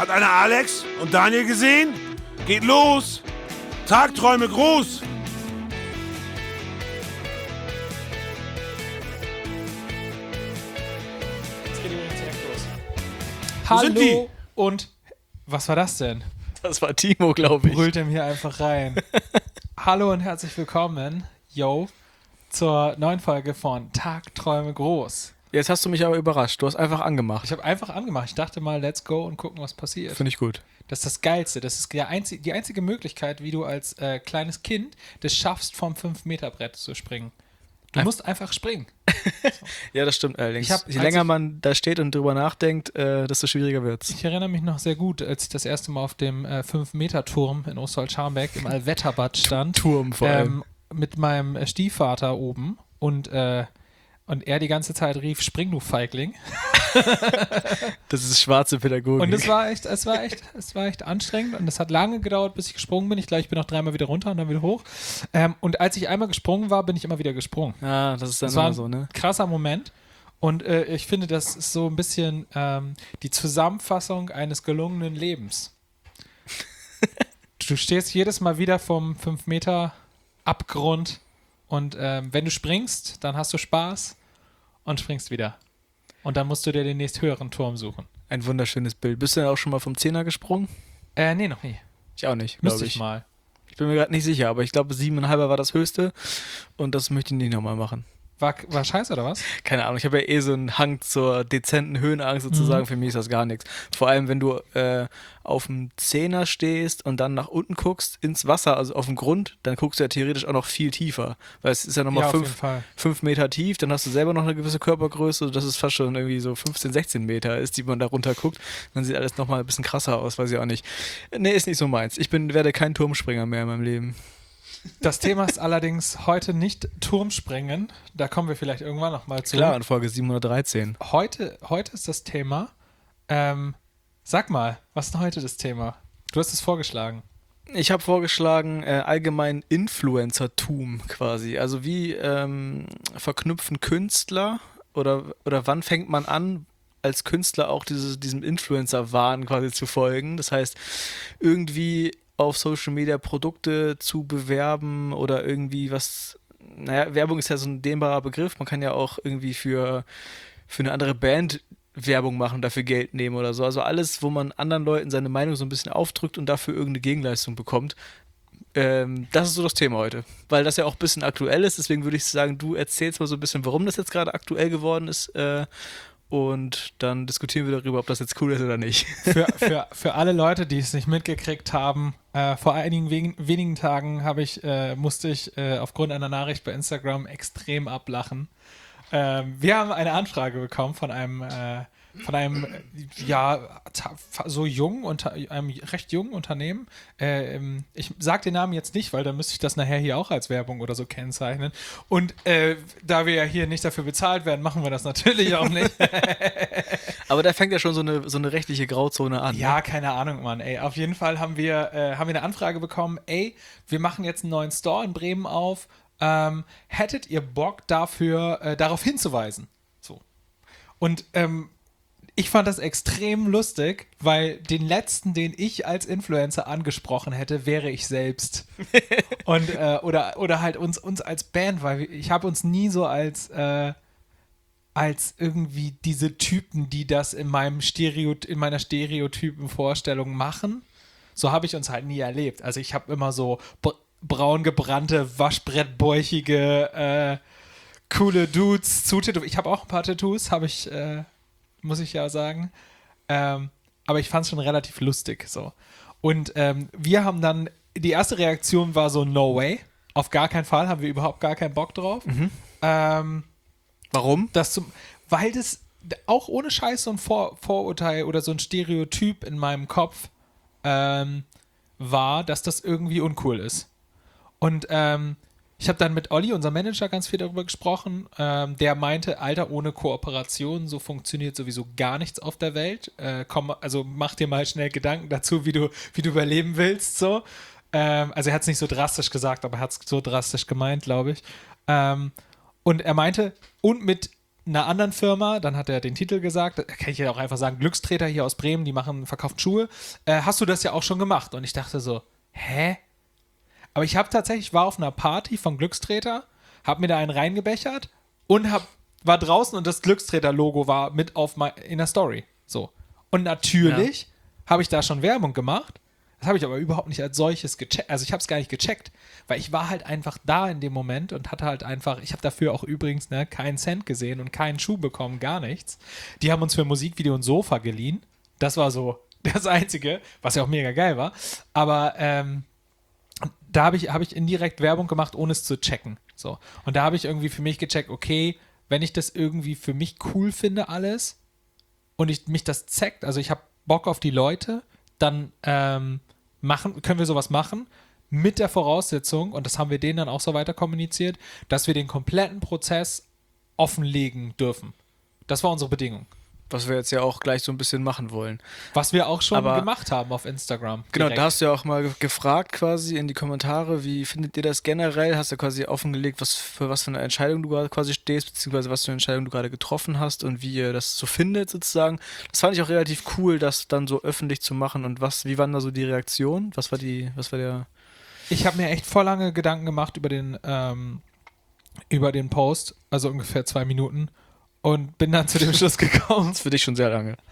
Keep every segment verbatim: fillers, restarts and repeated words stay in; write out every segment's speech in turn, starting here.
Hat einer Alex und Daniel gesehen? Geht los! Tagträume groß! Jetzt geht übrigens direkt los. Wo sind die? Hallo und... Was war das denn? Das war Timo, glaube ich. Brüllt ihm hier einfach rein. Hallo und herzlich willkommen, yo, zur neuen Folge von Tagträume groß. Jetzt hast du mich aber überrascht. Du hast einfach angemacht. Ich habe einfach angemacht. Ich dachte mal, let's go und gucken, was passiert. Finde ich gut. Das ist das Geilste. Das ist die einzige, die einzige Möglichkeit, wie du als äh, kleines Kind das schaffst, vom fünf Meter Brett zu springen. Du Ein- musst einfach springen. Ja, das stimmt allerdings. Ich hab- Je als länger ich- man da steht und drüber nachdenkt, äh, desto schwieriger wird's. Ich erinnere mich noch sehr gut, als ich das erste Mal auf dem äh, fünf Meter Turm in Ostwald-Scharmbeck im Allwetterbad stand. Turm vor allem. ähm, mit meinem äh, Stiefvater oben und, äh, und er die ganze Zeit rief, spring du Feigling. Das ist schwarze Pädagogik. Und es war echt, es war echt, es war echt anstrengend und es hat lange gedauert, bis ich gesprungen bin. Ich glaube, ich bin noch dreimal wieder runter und dann wieder hoch. Ähm, und als ich einmal gesprungen war, bin ich immer wieder gesprungen. Ja, das ist dann Das war immer ein so, ne? krasser Moment. Und äh, ich finde, das ist so ein bisschen ähm, die Zusammenfassung eines gelungenen Lebens. Du stehst jedes Mal wieder vom fünf Meter Abgrund und ähm, wenn du springst, dann hast du Spaß und springst wieder. Und dann musst du dir den nächst höheren Turm suchen. Ein wunderschönes Bild. Bist du denn auch schon mal vom Zehner gesprungen? Äh, nee, noch nie. Ich auch nicht, Müsste glaube ich ich. mal. Ich bin mir gerade nicht sicher, aber ich glaube, siebeneinhalber war das höchste und das möchte ich nicht nochmal machen. War, war scheiße, oder was? Keine Ahnung, ich habe ja eh so einen Hang zur dezenten Höhenangst sozusagen. Mhm. Für mich ist das gar nichts. Vor allem, wenn du äh, auf dem Zehner stehst und dann nach unten guckst, ins Wasser, also auf dem Grund, dann guckst du ja theoretisch auch noch viel tiefer. Weil es ist ja nochmal Ja, auf jeden fünf, Fall. fünf Meter tief, dann hast du selber noch eine gewisse Körpergröße, dass es fast schon irgendwie so fünfzehn, sechzehn Meter ist, die man da runter guckt. Dann sieht alles nochmal ein bisschen krasser aus, weiß ich auch nicht. Nee, ist nicht so meins. Ich bin, werde kein Turmspringer mehr in meinem Leben. Das Thema ist allerdings heute nicht Turmspringen. Da kommen wir vielleicht irgendwann nochmal zu. Klar, in Folge siebenhundertdreizehn. Heute, heute ist das Thema. Ähm, sag mal, was ist denn heute das Thema? Du hast es vorgeschlagen. Ich habe vorgeschlagen, äh, allgemein Influencertum quasi. Also wie ähm, verknüpfen Künstler oder, oder wann fängt man an, als Künstler auch diese, diesem Influencer-Wahn quasi zu folgen? Das heißt, irgendwie auf Social Media Produkte zu bewerben oder irgendwie was. Naja, Werbung ist ja so ein dehnbarer Begriff. Man kann ja auch irgendwie für, für eine andere Band Werbung machen, dafür Geld nehmen oder so. Also alles, wo man anderen Leuten seine Meinung so ein bisschen aufdrückt und dafür irgendeine Gegenleistung bekommt. Ähm, das ist so das Thema heute. Weil das ja auch ein bisschen aktuell ist. Deswegen würde ich sagen, du erzählst mal so ein bisschen, warum das jetzt gerade aktuell geworden ist. Äh, und dann diskutieren wir darüber, ob das jetzt cool ist oder nicht. Für, für, für alle Leute, die es nicht mitgekriegt haben, äh, vor einigen wegen, wenigen Tagen habe ich, äh, musste ich äh, aufgrund einer Nachricht bei Instagram extrem ablachen. Ähm, wir haben eine Anfrage bekommen von einem, äh, von einem, äh, ja, ta- fa- so jung, unter, einem recht jungen Unternehmen. Äh, ähm, ich sage den Namen jetzt nicht, weil dann müsste ich das nachher hier auch als Werbung oder so kennzeichnen. Und äh, da wir ja hier nicht dafür bezahlt werden, machen wir das natürlich auch nicht. Aber da fängt ja schon so eine, so eine rechtliche Grauzone an. Ja, Ne? keine Ahnung, Mann. Ey, auf jeden Fall haben wir, äh, haben wir eine Anfrage bekommen. Ey, wir machen jetzt einen neuen Store in Bremen auf. Ähm, hättet ihr Bock dafür, äh, darauf hinzuweisen? So. Und ähm, ich fand das extrem lustig, weil den letzten, den ich als Influencer angesprochen hätte, wäre ich selbst. Und äh, oder oder halt uns uns als Band, weil ich habe uns nie so als äh, als irgendwie diese Typen, die das in meinem Stereo, in meiner Stereotypen-Vorstellung machen. So habe ich uns halt nie erlebt. Also ich habe immer so br- braun gebrannte, waschbrettbäuchige, äh, coole Dudes zutätowiert. Ich habe auch ein paar Tattoos, habe ich, äh, muss ich ja sagen. Ähm, aber ich fand es schon relativ lustig so. Und ähm, wir haben dann, die erste Reaktion war so, no way. Auf gar keinen Fall, haben wir überhaupt gar keinen Bock drauf. Ähm, Warum? das zum, weil das auch ohne Scheiß so ein Vor, Vorurteil oder so ein Stereotyp in meinem Kopf ähm, war, dass das irgendwie uncool ist. Und ähm, ich habe dann mit Olli, unserem Manager, ganz viel darüber gesprochen. Ähm, der meinte, Alter, ohne Kooperation, so funktioniert sowieso gar nichts auf der Welt. Äh, komm, also mach dir mal schnell Gedanken dazu, wie du, wie du überleben willst. So. Ähm, also er hat es nicht so drastisch gesagt, aber er hat es so drastisch gemeint, glaube ich. Ähm, und er meinte, und mit einer anderen Firma, dann hat er den Titel gesagt, da kann ich ja auch einfach sagen, Glückstreter hier aus Bremen, die machen, verkaufen Schuhe. Äh, hast du das ja auch schon gemacht? Und ich dachte so, hä? Aber ich habe tatsächlich, war auf einer Party von Glückstreter, habe mir da einen reingebechert und hab, war draußen und das Glückstreter-Logo war mit auf mein, in der Story. So. Und natürlich habe ich da schon Werbung gemacht. Das habe ich aber überhaupt nicht als solches gecheckt. Also ich habe es gar nicht gecheckt, weil ich war halt einfach da in dem Moment und hatte halt einfach, ich habe dafür auch übrigens ne, keinen Cent gesehen und keinen Schuh bekommen, gar nichts. Die haben uns für Musikvideo ein Sofa geliehen. Das war so das Einzige, was ja auch mega geil war. Aber ähm, da habe ich, hab ich indirekt Werbung gemacht, ohne es zu checken. So. Und da habe ich irgendwie für mich gecheckt, okay, wenn ich das irgendwie für mich cool finde alles und ich, mich das zeckt, also ich habe Bock auf die Leute, dann ähm, machen, können wir sowas machen mit der Voraussetzung, und das haben wir denen dann auch so weiter kommuniziert, dass wir den kompletten Prozess offenlegen dürfen. Das war unsere Bedingung. Was wir jetzt ja auch gleich so ein bisschen machen wollen. Was wir auch schon Aber gemacht haben auf Instagram. Genau, direkt. da hast du ja auch mal ge- gefragt quasi in die Kommentare, wie findet ihr das generell? Hast du quasi offengelegt, was für was für eine Entscheidung du gerade quasi stehst, beziehungsweise was für eine Entscheidung du gerade getroffen hast und wie ihr das so findet sozusagen. Das fand ich auch relativ cool, das dann so öffentlich zu machen. Und was, wie waren da so die Reaktionen? Was war die, was war der... Ich habe mir echt voll lange Gedanken gemacht über den, ähm, über den Post, also ungefähr zwei Minuten, und bin dann zu dem Schluss gekommen, Das ist für dich schon sehr lange.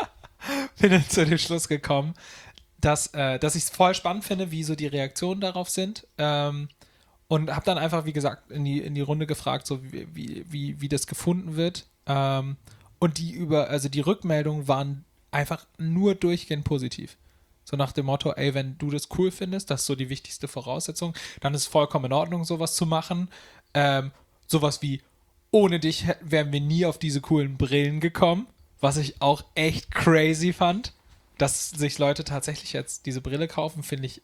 bin dann zu dem Schluss gekommen, dass, äh, dass ich es voll spannend finde, wie so die Reaktionen darauf sind. Ähm, und habe dann einfach, wie gesagt, in die, in die Runde gefragt, so wie, wie, wie, wie das gefunden wird. Ähm, und die über, also die Rückmeldungen waren einfach nur durchgehend positiv. So nach dem Motto, ey, wenn du das cool findest, das ist so die wichtigste Voraussetzung, dann ist es vollkommen in Ordnung, sowas zu machen. Ähm, sowas wie, ohne dich hä- wären wir nie auf diese coolen Brillen gekommen, was ich auch echt crazy fand. Dass sich Leute tatsächlich jetzt diese Brille kaufen, finde ich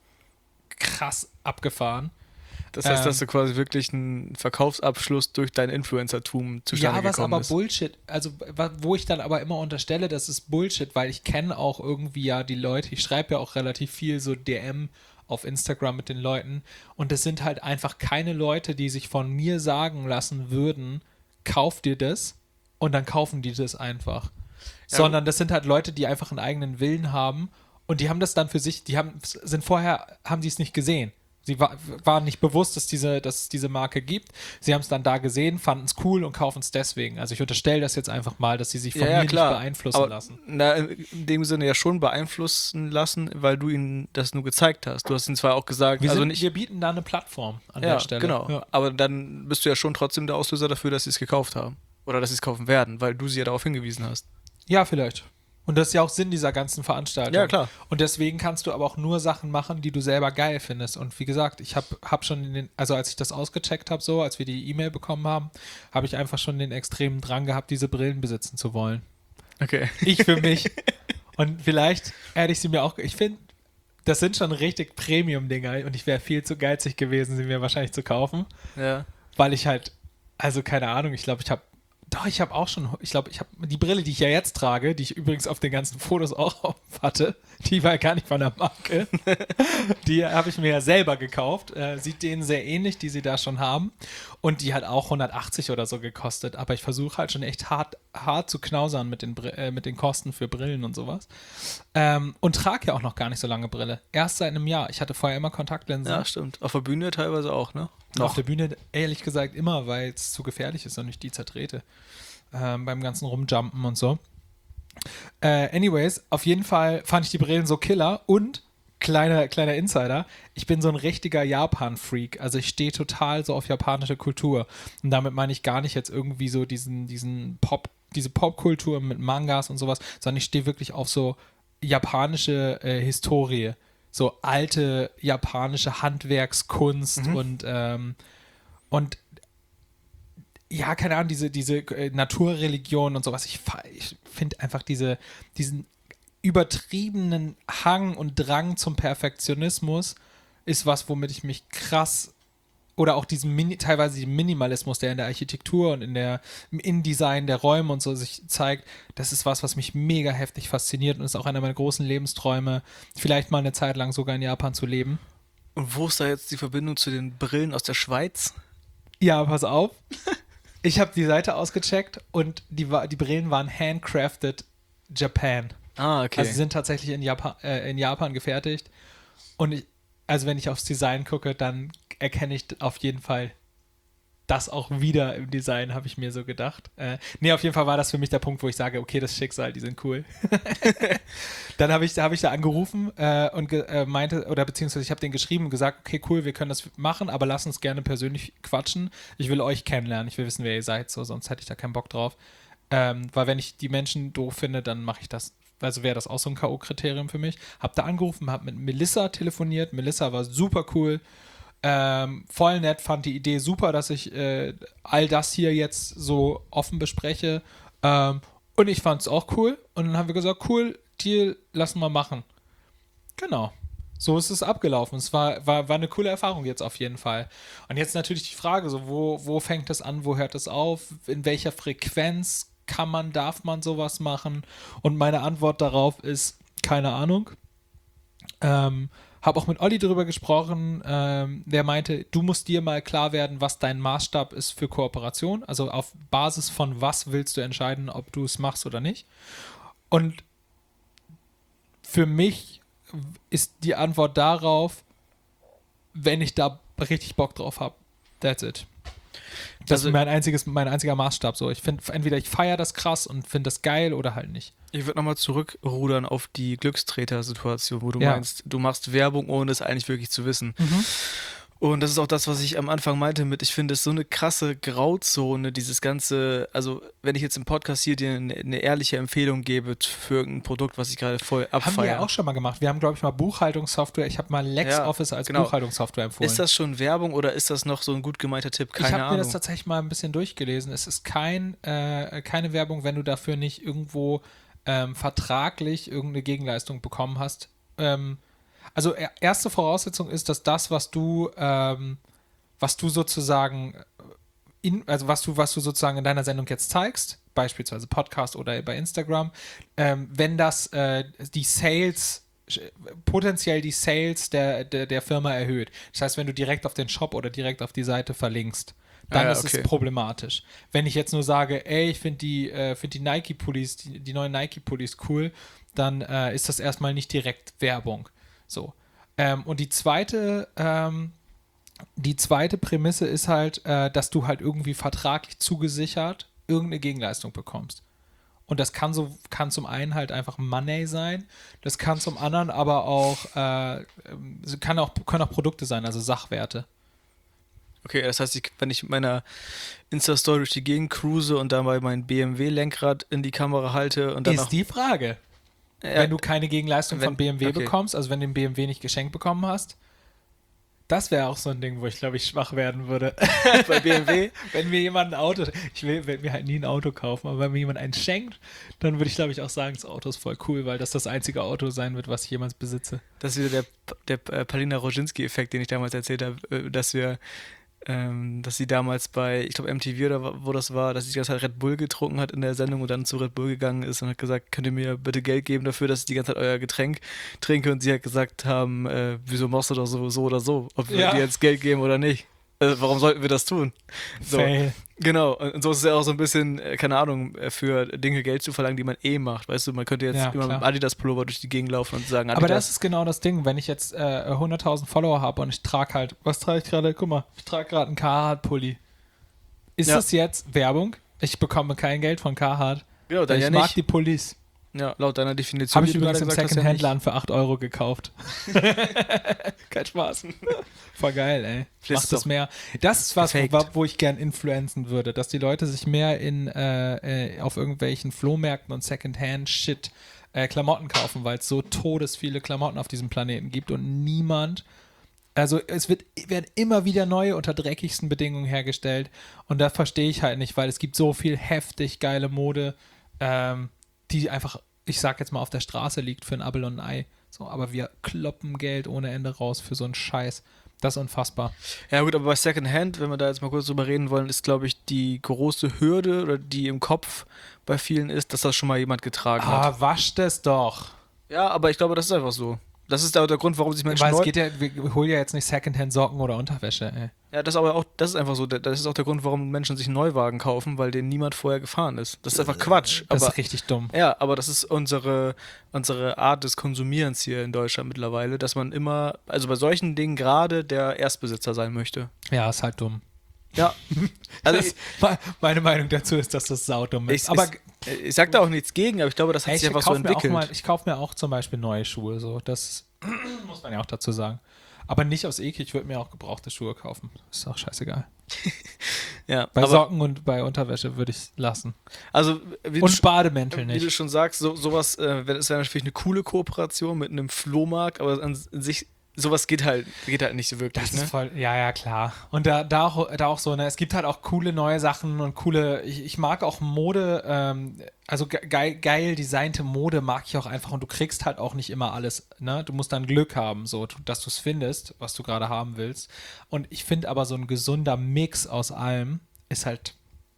krass abgefahren. Das heißt, Ähm, dass du quasi wirklich einen Verkaufsabschluss durch dein Influencertum zustande Ja, was gekommen aber ist. Bullshit, also wa- wo ich dann aber immer unterstelle, das ist Bullshit, weil ich kenne auch irgendwie ja die Leute, ich schreibe ja auch relativ viel so D M auf Instagram mit den Leuten, und das sind halt einfach keine Leute, die sich von mir sagen lassen würden, kauf dir das, und dann kaufen die das einfach. Ja. Sondern das sind halt Leute, die einfach einen eigenen Willen haben, und die haben das dann für sich, die haben, sind vorher, haben die es nicht gesehen. Sie war, waren nicht bewusst, dass, diese, dass es diese Marke gibt. Sie haben es dann da gesehen, fanden es cool und kaufen es deswegen. Also ich unterstelle das jetzt einfach mal, dass sie sich von Ja, ja, mir klar. nicht beeinflussen Aber, lassen. Na, in dem Sinne ja schon beeinflussen lassen, weil du ihnen das nur gezeigt hast. Du hast ihnen zwar auch gesagt, Wir, also sind, nicht. wir bieten da eine Plattform an Ja, der Stelle. genau. Ja. Aber dann bist du ja schon trotzdem der Auslöser dafür, dass sie es gekauft haben. Oder dass sie es kaufen werden, weil du sie ja darauf hingewiesen hast. Ja, vielleicht. Und das ist ja auch Sinn dieser ganzen Veranstaltung. Ja, klar. Und deswegen kannst du aber auch nur Sachen machen, die du selber geil findest. Und wie gesagt, ich habe hab schon in den, also als ich das ausgecheckt habe, so, als wir die E-Mail bekommen haben, habe ich einfach schon den extremen Drang gehabt, diese Brillen besitzen zu wollen. Okay. Ich für mich. Und vielleicht hätte ich sie mir auch, ich finde, das sind schon richtig Premium-Dinger, und ich wäre viel zu geizig gewesen, sie mir wahrscheinlich zu kaufen, Ja. weil ich halt, also keine Ahnung, ich glaube, ich habe, doch, ich habe auch schon, ich glaube, ich habe die Brille, die ich ja jetzt trage, die ich übrigens auf den ganzen Fotos auch auf hatte, die war gar nicht von der Marke, die habe ich mir ja selber gekauft, äh, sieht denen sehr ähnlich, die sie da schon haben, und die hat auch hundertachtzig oder so gekostet, aber ich versuche halt schon echt hart, hart zu knausern mit den, Br- äh, mit den Kosten für Brillen und sowas, ähm, und trage ja auch noch gar nicht so lange Brille, erst seit einem Jahr, ich hatte vorher immer Kontaktlinsen. Ja, stimmt. Auf der Bühne teilweise auch, ne? Auf der Bühne ehrlich gesagt immer, weil es zu gefährlich ist und ich die zertrete. Ähm, beim ganzen Rumjumpen und so. Äh, anyways, auf jeden Fall fand ich die Brillen so killer, und kleiner, kleiner Insider, ich bin so ein richtiger Japan-Freak. Also ich stehe total so auf japanische Kultur. Und damit meine ich gar nicht jetzt irgendwie so diesen, diesen Pop, diese Popkultur mit Mangas und sowas, sondern ich stehe wirklich auf so japanische äh, Historie. So alte japanische Handwerkskunst Mhm. und, ähm, und ja, keine Ahnung, diese, diese äh, Naturreligion und sowas. Ich, fa- ich finde einfach diese, diesen übertriebenen Hang und Drang zum Perfektionismus ist was, womit ich mich krass, oder auch diesen Mini, teilweise den Minimalismus, der in der Architektur und in der, im Innendesign der Räume und so sich zeigt, das ist was, was mich mega heftig fasziniert und ist auch einer meiner großen Lebensträume, vielleicht mal eine Zeit lang sogar in Japan zu leben. Und wo ist da jetzt die Verbindung zu den Brillen aus der Schweiz? Ja, pass auf. Ich habe die Seite ausgecheckt und die, war, die Brillen waren handcrafted Japan. Ah, okay. Also sie sind tatsächlich in Japan, äh, in Japan gefertigt. Und ich, also wenn ich aufs Design gucke, dann erkenne ich auf jeden Fall das auch wieder im Design, habe ich mir so gedacht. Äh, nee, auf jeden Fall war das für mich der Punkt, wo ich sage, okay, das Schicksal, die sind cool. Dann habe ich, hab ich da angerufen äh, und ge, äh, meinte, oder beziehungsweise ich habe denen geschrieben und gesagt, okay, cool, wir können das machen, aber lass uns gerne persönlich quatschen. Ich will euch kennenlernen, ich will wissen, wer ihr seid, so, sonst hätte ich da keinen Bock drauf. Ähm, weil wenn ich die Menschen doof finde, dann mache ich das, also wäre das auch so ein K O-Kriterium für mich. Hab da angerufen, hab mit Melissa telefoniert, Melissa war super cool. Ähm, voll nett, fand die Idee super, dass ich äh, all das hier jetzt so offen bespreche. Ähm, und ich fand es auch cool. Und dann haben wir gesagt, cool, Deal, lassen wir machen. Genau. So ist es abgelaufen. Es war, war, war eine coole Erfahrung jetzt auf jeden Fall. Und jetzt natürlich die Frage, so wo, wo fängt es an, wo hört es auf? In welcher Frequenz kann man, darf man sowas machen? Und meine Antwort darauf ist, keine Ahnung. Ähm, Habe auch mit Olli drüber gesprochen, ähm, der meinte, du musst dir mal klar werden, was dein Maßstab ist für Kooperation. Also auf Basis von was willst du entscheiden, ob du es machst oder nicht. Und für mich ist die Antwort darauf, wenn ich da richtig Bock drauf habe. That's it. Das Also- ist mein, einziges, mein einziger Maßstab. So. Ich finde, entweder ich feiere das krass und finde das geil oder halt nicht. Ich würde nochmal zurückrudern auf die Glückstreter-Situation, wo du Ja. meinst, du machst Werbung, ohne es eigentlich wirklich zu wissen. Und das ist auch das, was ich am Anfang meinte mit, ich finde es so eine krasse Grauzone, dieses ganze, also wenn ich jetzt im Podcast hier dir eine, eine ehrliche Empfehlung gebe für irgendein Produkt, was ich gerade voll Haben wir abfeiere. ja auch schon mal gemacht. Wir haben, glaube ich, mal Buchhaltungssoftware. Ich habe mal LexOffice als genau. Buchhaltungssoftware empfohlen. Ist das schon Werbung oder ist das noch so ein gut gemeinter Tipp? Keine ich habe Ahnung. mir das tatsächlich mal ein bisschen durchgelesen. Es ist kein, äh, keine Werbung, wenn du dafür nicht irgendwo ähm, vertraglich irgendeine Gegenleistung bekommen hast. Ähm, also er, erste Voraussetzung ist, dass das, was du, ähm, was du sozusagen in, also was du, was du sozusagen in deiner Sendung jetzt zeigst, beispielsweise Podcast oder bei Instagram, ähm, wenn das äh, die Sales potenziell die Sales der, der, der Firma erhöht. Das heißt, wenn du direkt auf den Shop oder direkt auf die Seite verlinkst, dann Ah ja, ist okay. es problematisch. Wenn ich jetzt nur sage, ey, ich finde die, äh, find die Nike-Pullis, die, die neuen Nike-Pullis cool, dann äh, ist das erstmal nicht direkt Werbung. So. Ähm, und die zweite, ähm, die zweite Prämisse ist halt, äh, dass du halt irgendwie vertraglich zugesichert irgendeine Gegenleistung bekommst. Und das kann so, kann zum einen halt einfach Money sein, das kann zum anderen aber auch, äh, kann auch, können auch Produkte sein, also Sachwerte. Okay, das heißt, ich, wenn ich mit meiner Insta-Story durch die Gegend cruise und dabei mein B M W-Lenkrad in die Kamera halte und dann Ist noch, die Frage. äh, Wenn du keine Gegenleistung wenn- von B M W okay. bekommst, also wenn du den B M W nicht geschenkt bekommen hast, das wäre auch so ein Ding, wo ich glaube ich schwach werden würde. bei B M W, Wenn mir jemand ein Auto, ich will, will mir halt nie ein Auto kaufen, aber wenn mir jemand eins schenkt, dann würde ich glaube ich auch sagen, das Auto ist voll cool, weil das das einzige Auto sein wird, was ich jemals besitze. das ist wieder der, der äh, Palina Roginski-Effekt, den ich damals erzählt habe, äh, dass wir, ähm, dass sie damals bei, ich glaube M T V oder wo- wo das war, dass sie die ganze Zeit Red Bull getrunken hat in der Sendung und dann zu Red Bull gegangen ist und hat gesagt, könnt ihr mir bitte Geld geben dafür, dass ich die ganze Zeit euer Getränk trinke, und sie hat gesagt haben, äh, wieso machst du doch so, so oder so, ob wir Ja. dir jetzt Geld geben oder nicht. Äh, warum sollten wir das tun? So. Fail. Genau, und und so ist es ja auch so ein bisschen, äh, keine Ahnung, äh, für Dinge Geld zu verlangen, die man eh macht. Weißt du, man könnte jetzt Ja, immer mit klar. dem Adidas-Pullover durch die Gegend laufen und sagen, Adidas. Aber das ist genau das Ding, wenn ich jetzt äh, hunderttausend Follower habe und ich trage halt, was trage ich gerade? Guck mal, ich trage gerade einen Carhartt-Pulli. Ist Ja. das jetzt Werbung? Ich bekomme kein Geld von Carhartt. ja, dann ich ja mag nicht. die Pullis. Ja, laut deiner Definition. Habe ich die du übrigens im gerade gesagt hast, ja Secondhand-Laden für acht Euro gekauft. Kein Spaß. Voll geil, ey. Vielleicht Macht ist das doch mehr. Das ist was, gefaked. wo, wo ich gern influenzen würde, dass die Leute sich mehr in äh, äh, auf irgendwelchen Flohmärkten und Secondhand-Shit äh, Klamotten kaufen, weil es so todes viele Klamotten auf diesem Planeten gibt und niemand. Also es wird, werden immer wieder neue unter dreckigsten Bedingungen hergestellt und da verstehe ich halt nicht, weil es gibt so viel heftig geile Mode, ähm, die einfach, ich sag jetzt mal, auf der Straße liegt für ein Appel und ein Ei. So, aber wir kloppen Geld ohne Ende raus für so einen Scheiß. Das ist unfassbar. Ja gut, aber bei Secondhand, wenn wir da jetzt mal kurz drüber reden wollen, ist, glaube ich, die große Hürde oder die im Kopf bei vielen ist, dass das schon mal jemand getragen hat. Ah, wasch das doch. Ja, aber ich glaube, das ist einfach so. Das ist auch der Grund, warum sich Menschen Weil es neu... geht ja, wir holen ja jetzt nicht Secondhand-Socken oder Unterwäsche, ey. Ja, das ist aber auch, das ist einfach so, das ist auch der Grund, warum Menschen sich einen Neuwagen kaufen, weil den niemand vorher gefahren ist. Das ist einfach Quatsch. Das aber, ist richtig dumm. ja, aber das ist unsere, unsere Art des Konsumierens hier in Deutschland mittlerweile, dass man immer, also bei solchen Dingen gerade der Erstbesitzer sein möchte. Ja, ist halt dumm. Ja. Also Das, me- meine Meinung dazu ist, dass das saudumm ist. ich, Aber ich, ich sag da auch nichts gegen, aber ich glaube, das hat ey, sich ich einfach so kaufe mir, auch entwickelt. mal- ich kaufe mir auch zum Beispiel neue Schuhe. So. Das muss man ja auch dazu sagen. Aber nicht aus Ekel, ich würde mir auch gebrauchte Schuhe kaufen. Ist auch scheißegal. Ja, Bei aber, Socken und bei Unterwäsche würde ich es lassen. also wie du, Und sch- Bademäntel wie du nicht. schon sagst, so, sowas, äh, wär- das wäre natürlich eine coole Kooperation mit einem Flohmarkt, aber an sich, sowas geht halt, geht halt nicht so wirklich. Das ne? ist voll, ja, ja, klar. Und da, da, auch, da auch so, ne, es gibt halt auch coole neue Sachen und coole, ich, ich mag auch Mode, ähm, also ge- geil, geil designte Mode mag ich auch einfach und du kriegst halt auch nicht immer alles, ne? Du musst dann Glück haben, so, dass du es findest, was du gerade haben willst. Und ich finde aber so ein gesunder Mix aus allem ist halt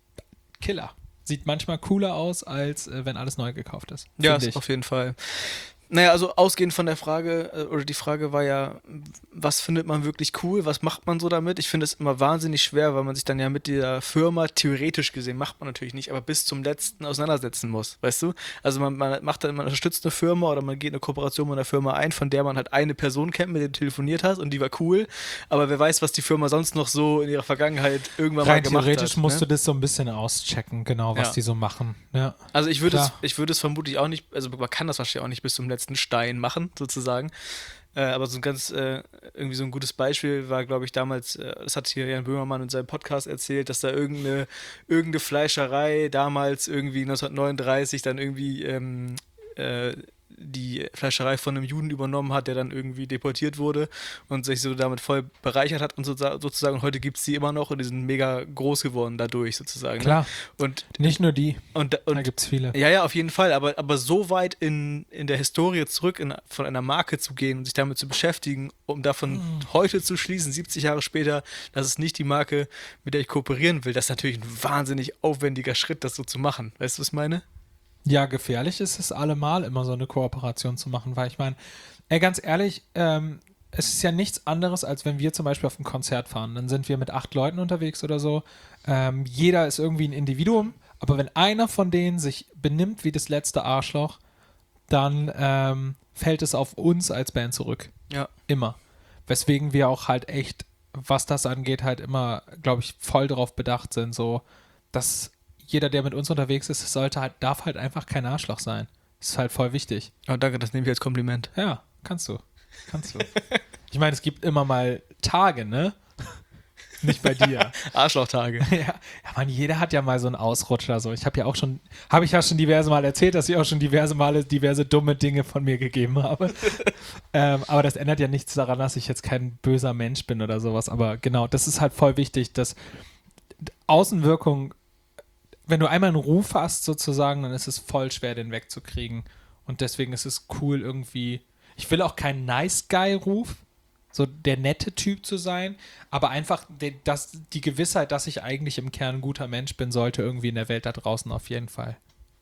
Killer. Sieht manchmal cooler aus, als äh, wenn alles neu gekauft ist. Ja, Find ist ich. auf jeden Fall. Naja, also ausgehend von der Frage, äh, oder die Frage war ja, was findet man wirklich cool, was macht man so damit? Ich finde es immer wahnsinnig schwer, weil man sich dann ja mit der Firma, theoretisch gesehen, macht man natürlich nicht, aber bis zum Letzten auseinandersetzen muss, weißt du? Also man, man macht dann, man unterstützt eine Firma oder man geht eine Kooperation mit einer Firma ein, von der man halt eine Person kennt, mit der du telefoniert hast und die war cool, aber wer weiß, was die Firma sonst noch so in ihrer Vergangenheit irgendwann mal Rein gemacht theoretisch hat. musst ne? du das so ein bisschen auschecken, genau, was Ja. die so machen. Ja. Also ich würde es, Klar. ich würde es vermutlich auch nicht, also man kann das wahrscheinlich auch nicht bis zum letzten Stein machen, sozusagen. Äh, aber so ein ganz, äh, irgendwie so ein gutes Beispiel war, glaube ich, damals, äh, das hat hier Jan Böhmermann in seinem Podcast erzählt, dass da irgendeine, irgendeine Fleischerei damals irgendwie neunzehnhundertneununddreißig dann irgendwie ähm, äh, die Fleischerei von einem Juden übernommen hat, der dann irgendwie deportiert wurde und sich so damit voll bereichert hat und so, sozusagen. Und heute gibt es die immer noch und die sind mega groß geworden dadurch sozusagen. Klar, Ne? Und, nicht nur die, und, da und gibt es viele. ja, ja, auf jeden Fall, aber, aber so weit in, in der Historie zurück in, von einer Marke zu gehen und sich damit zu beschäftigen, um davon heute zu schließen, siebzig Jahre später, das ist nicht die Marke, mit der ich kooperieren will, das ist natürlich ein wahnsinnig aufwendiger Schritt, das so zu machen. Weißt du, was ich meine? Ja, gefährlich ist es allemal, immer so eine Kooperation zu machen, weil ich meine, ey, ganz ehrlich, ähm, es ist ja nichts anderes, als wenn wir zum Beispiel auf ein Konzert fahren. Dann sind wir mit acht Leuten unterwegs oder so. Ähm, jeder ist irgendwie ein Individuum, aber wenn einer von denen sich benimmt wie das letzte Arschloch, dann ähm, fällt es auf uns als Band zurück. Ja. Immer. Weswegen wir auch halt echt, was das angeht, halt immer, glaube ich, voll darauf bedacht sind, so, dass jeder, der mit uns unterwegs ist, sollte halt, darf halt einfach kein Arschloch sein. Das ist halt voll wichtig. Oh, danke, das nehme ich als Kompliment. Ja, kannst du. Kannst du. Ich meine, es gibt immer mal Tage, ne? Nicht bei dir. Arschlochtage. ja, ja, Mann, jeder hat ja mal so einen Ausrutscher. So. Ich habe ja auch schon, habe ich ja schon diverse Mal erzählt, dass ich auch schon diverse Male diverse dumme Dinge von mir gegeben habe. ähm, aber das ändert ja nichts daran, dass ich jetzt kein böser Mensch bin oder sowas. Aber genau, das ist halt voll wichtig, dass Außenwirkung, wenn du einmal einen Ruf hast sozusagen, dann ist es voll schwer, den wegzukriegen. Und deswegen ist es cool irgendwie, ich will auch keinen Nice-Guy-Ruf, so der nette Typ zu sein, aber einfach de, das, die Gewissheit, dass ich eigentlich im Kern ein guter Mensch bin, sollte irgendwie in der Welt da draußen auf jeden Fall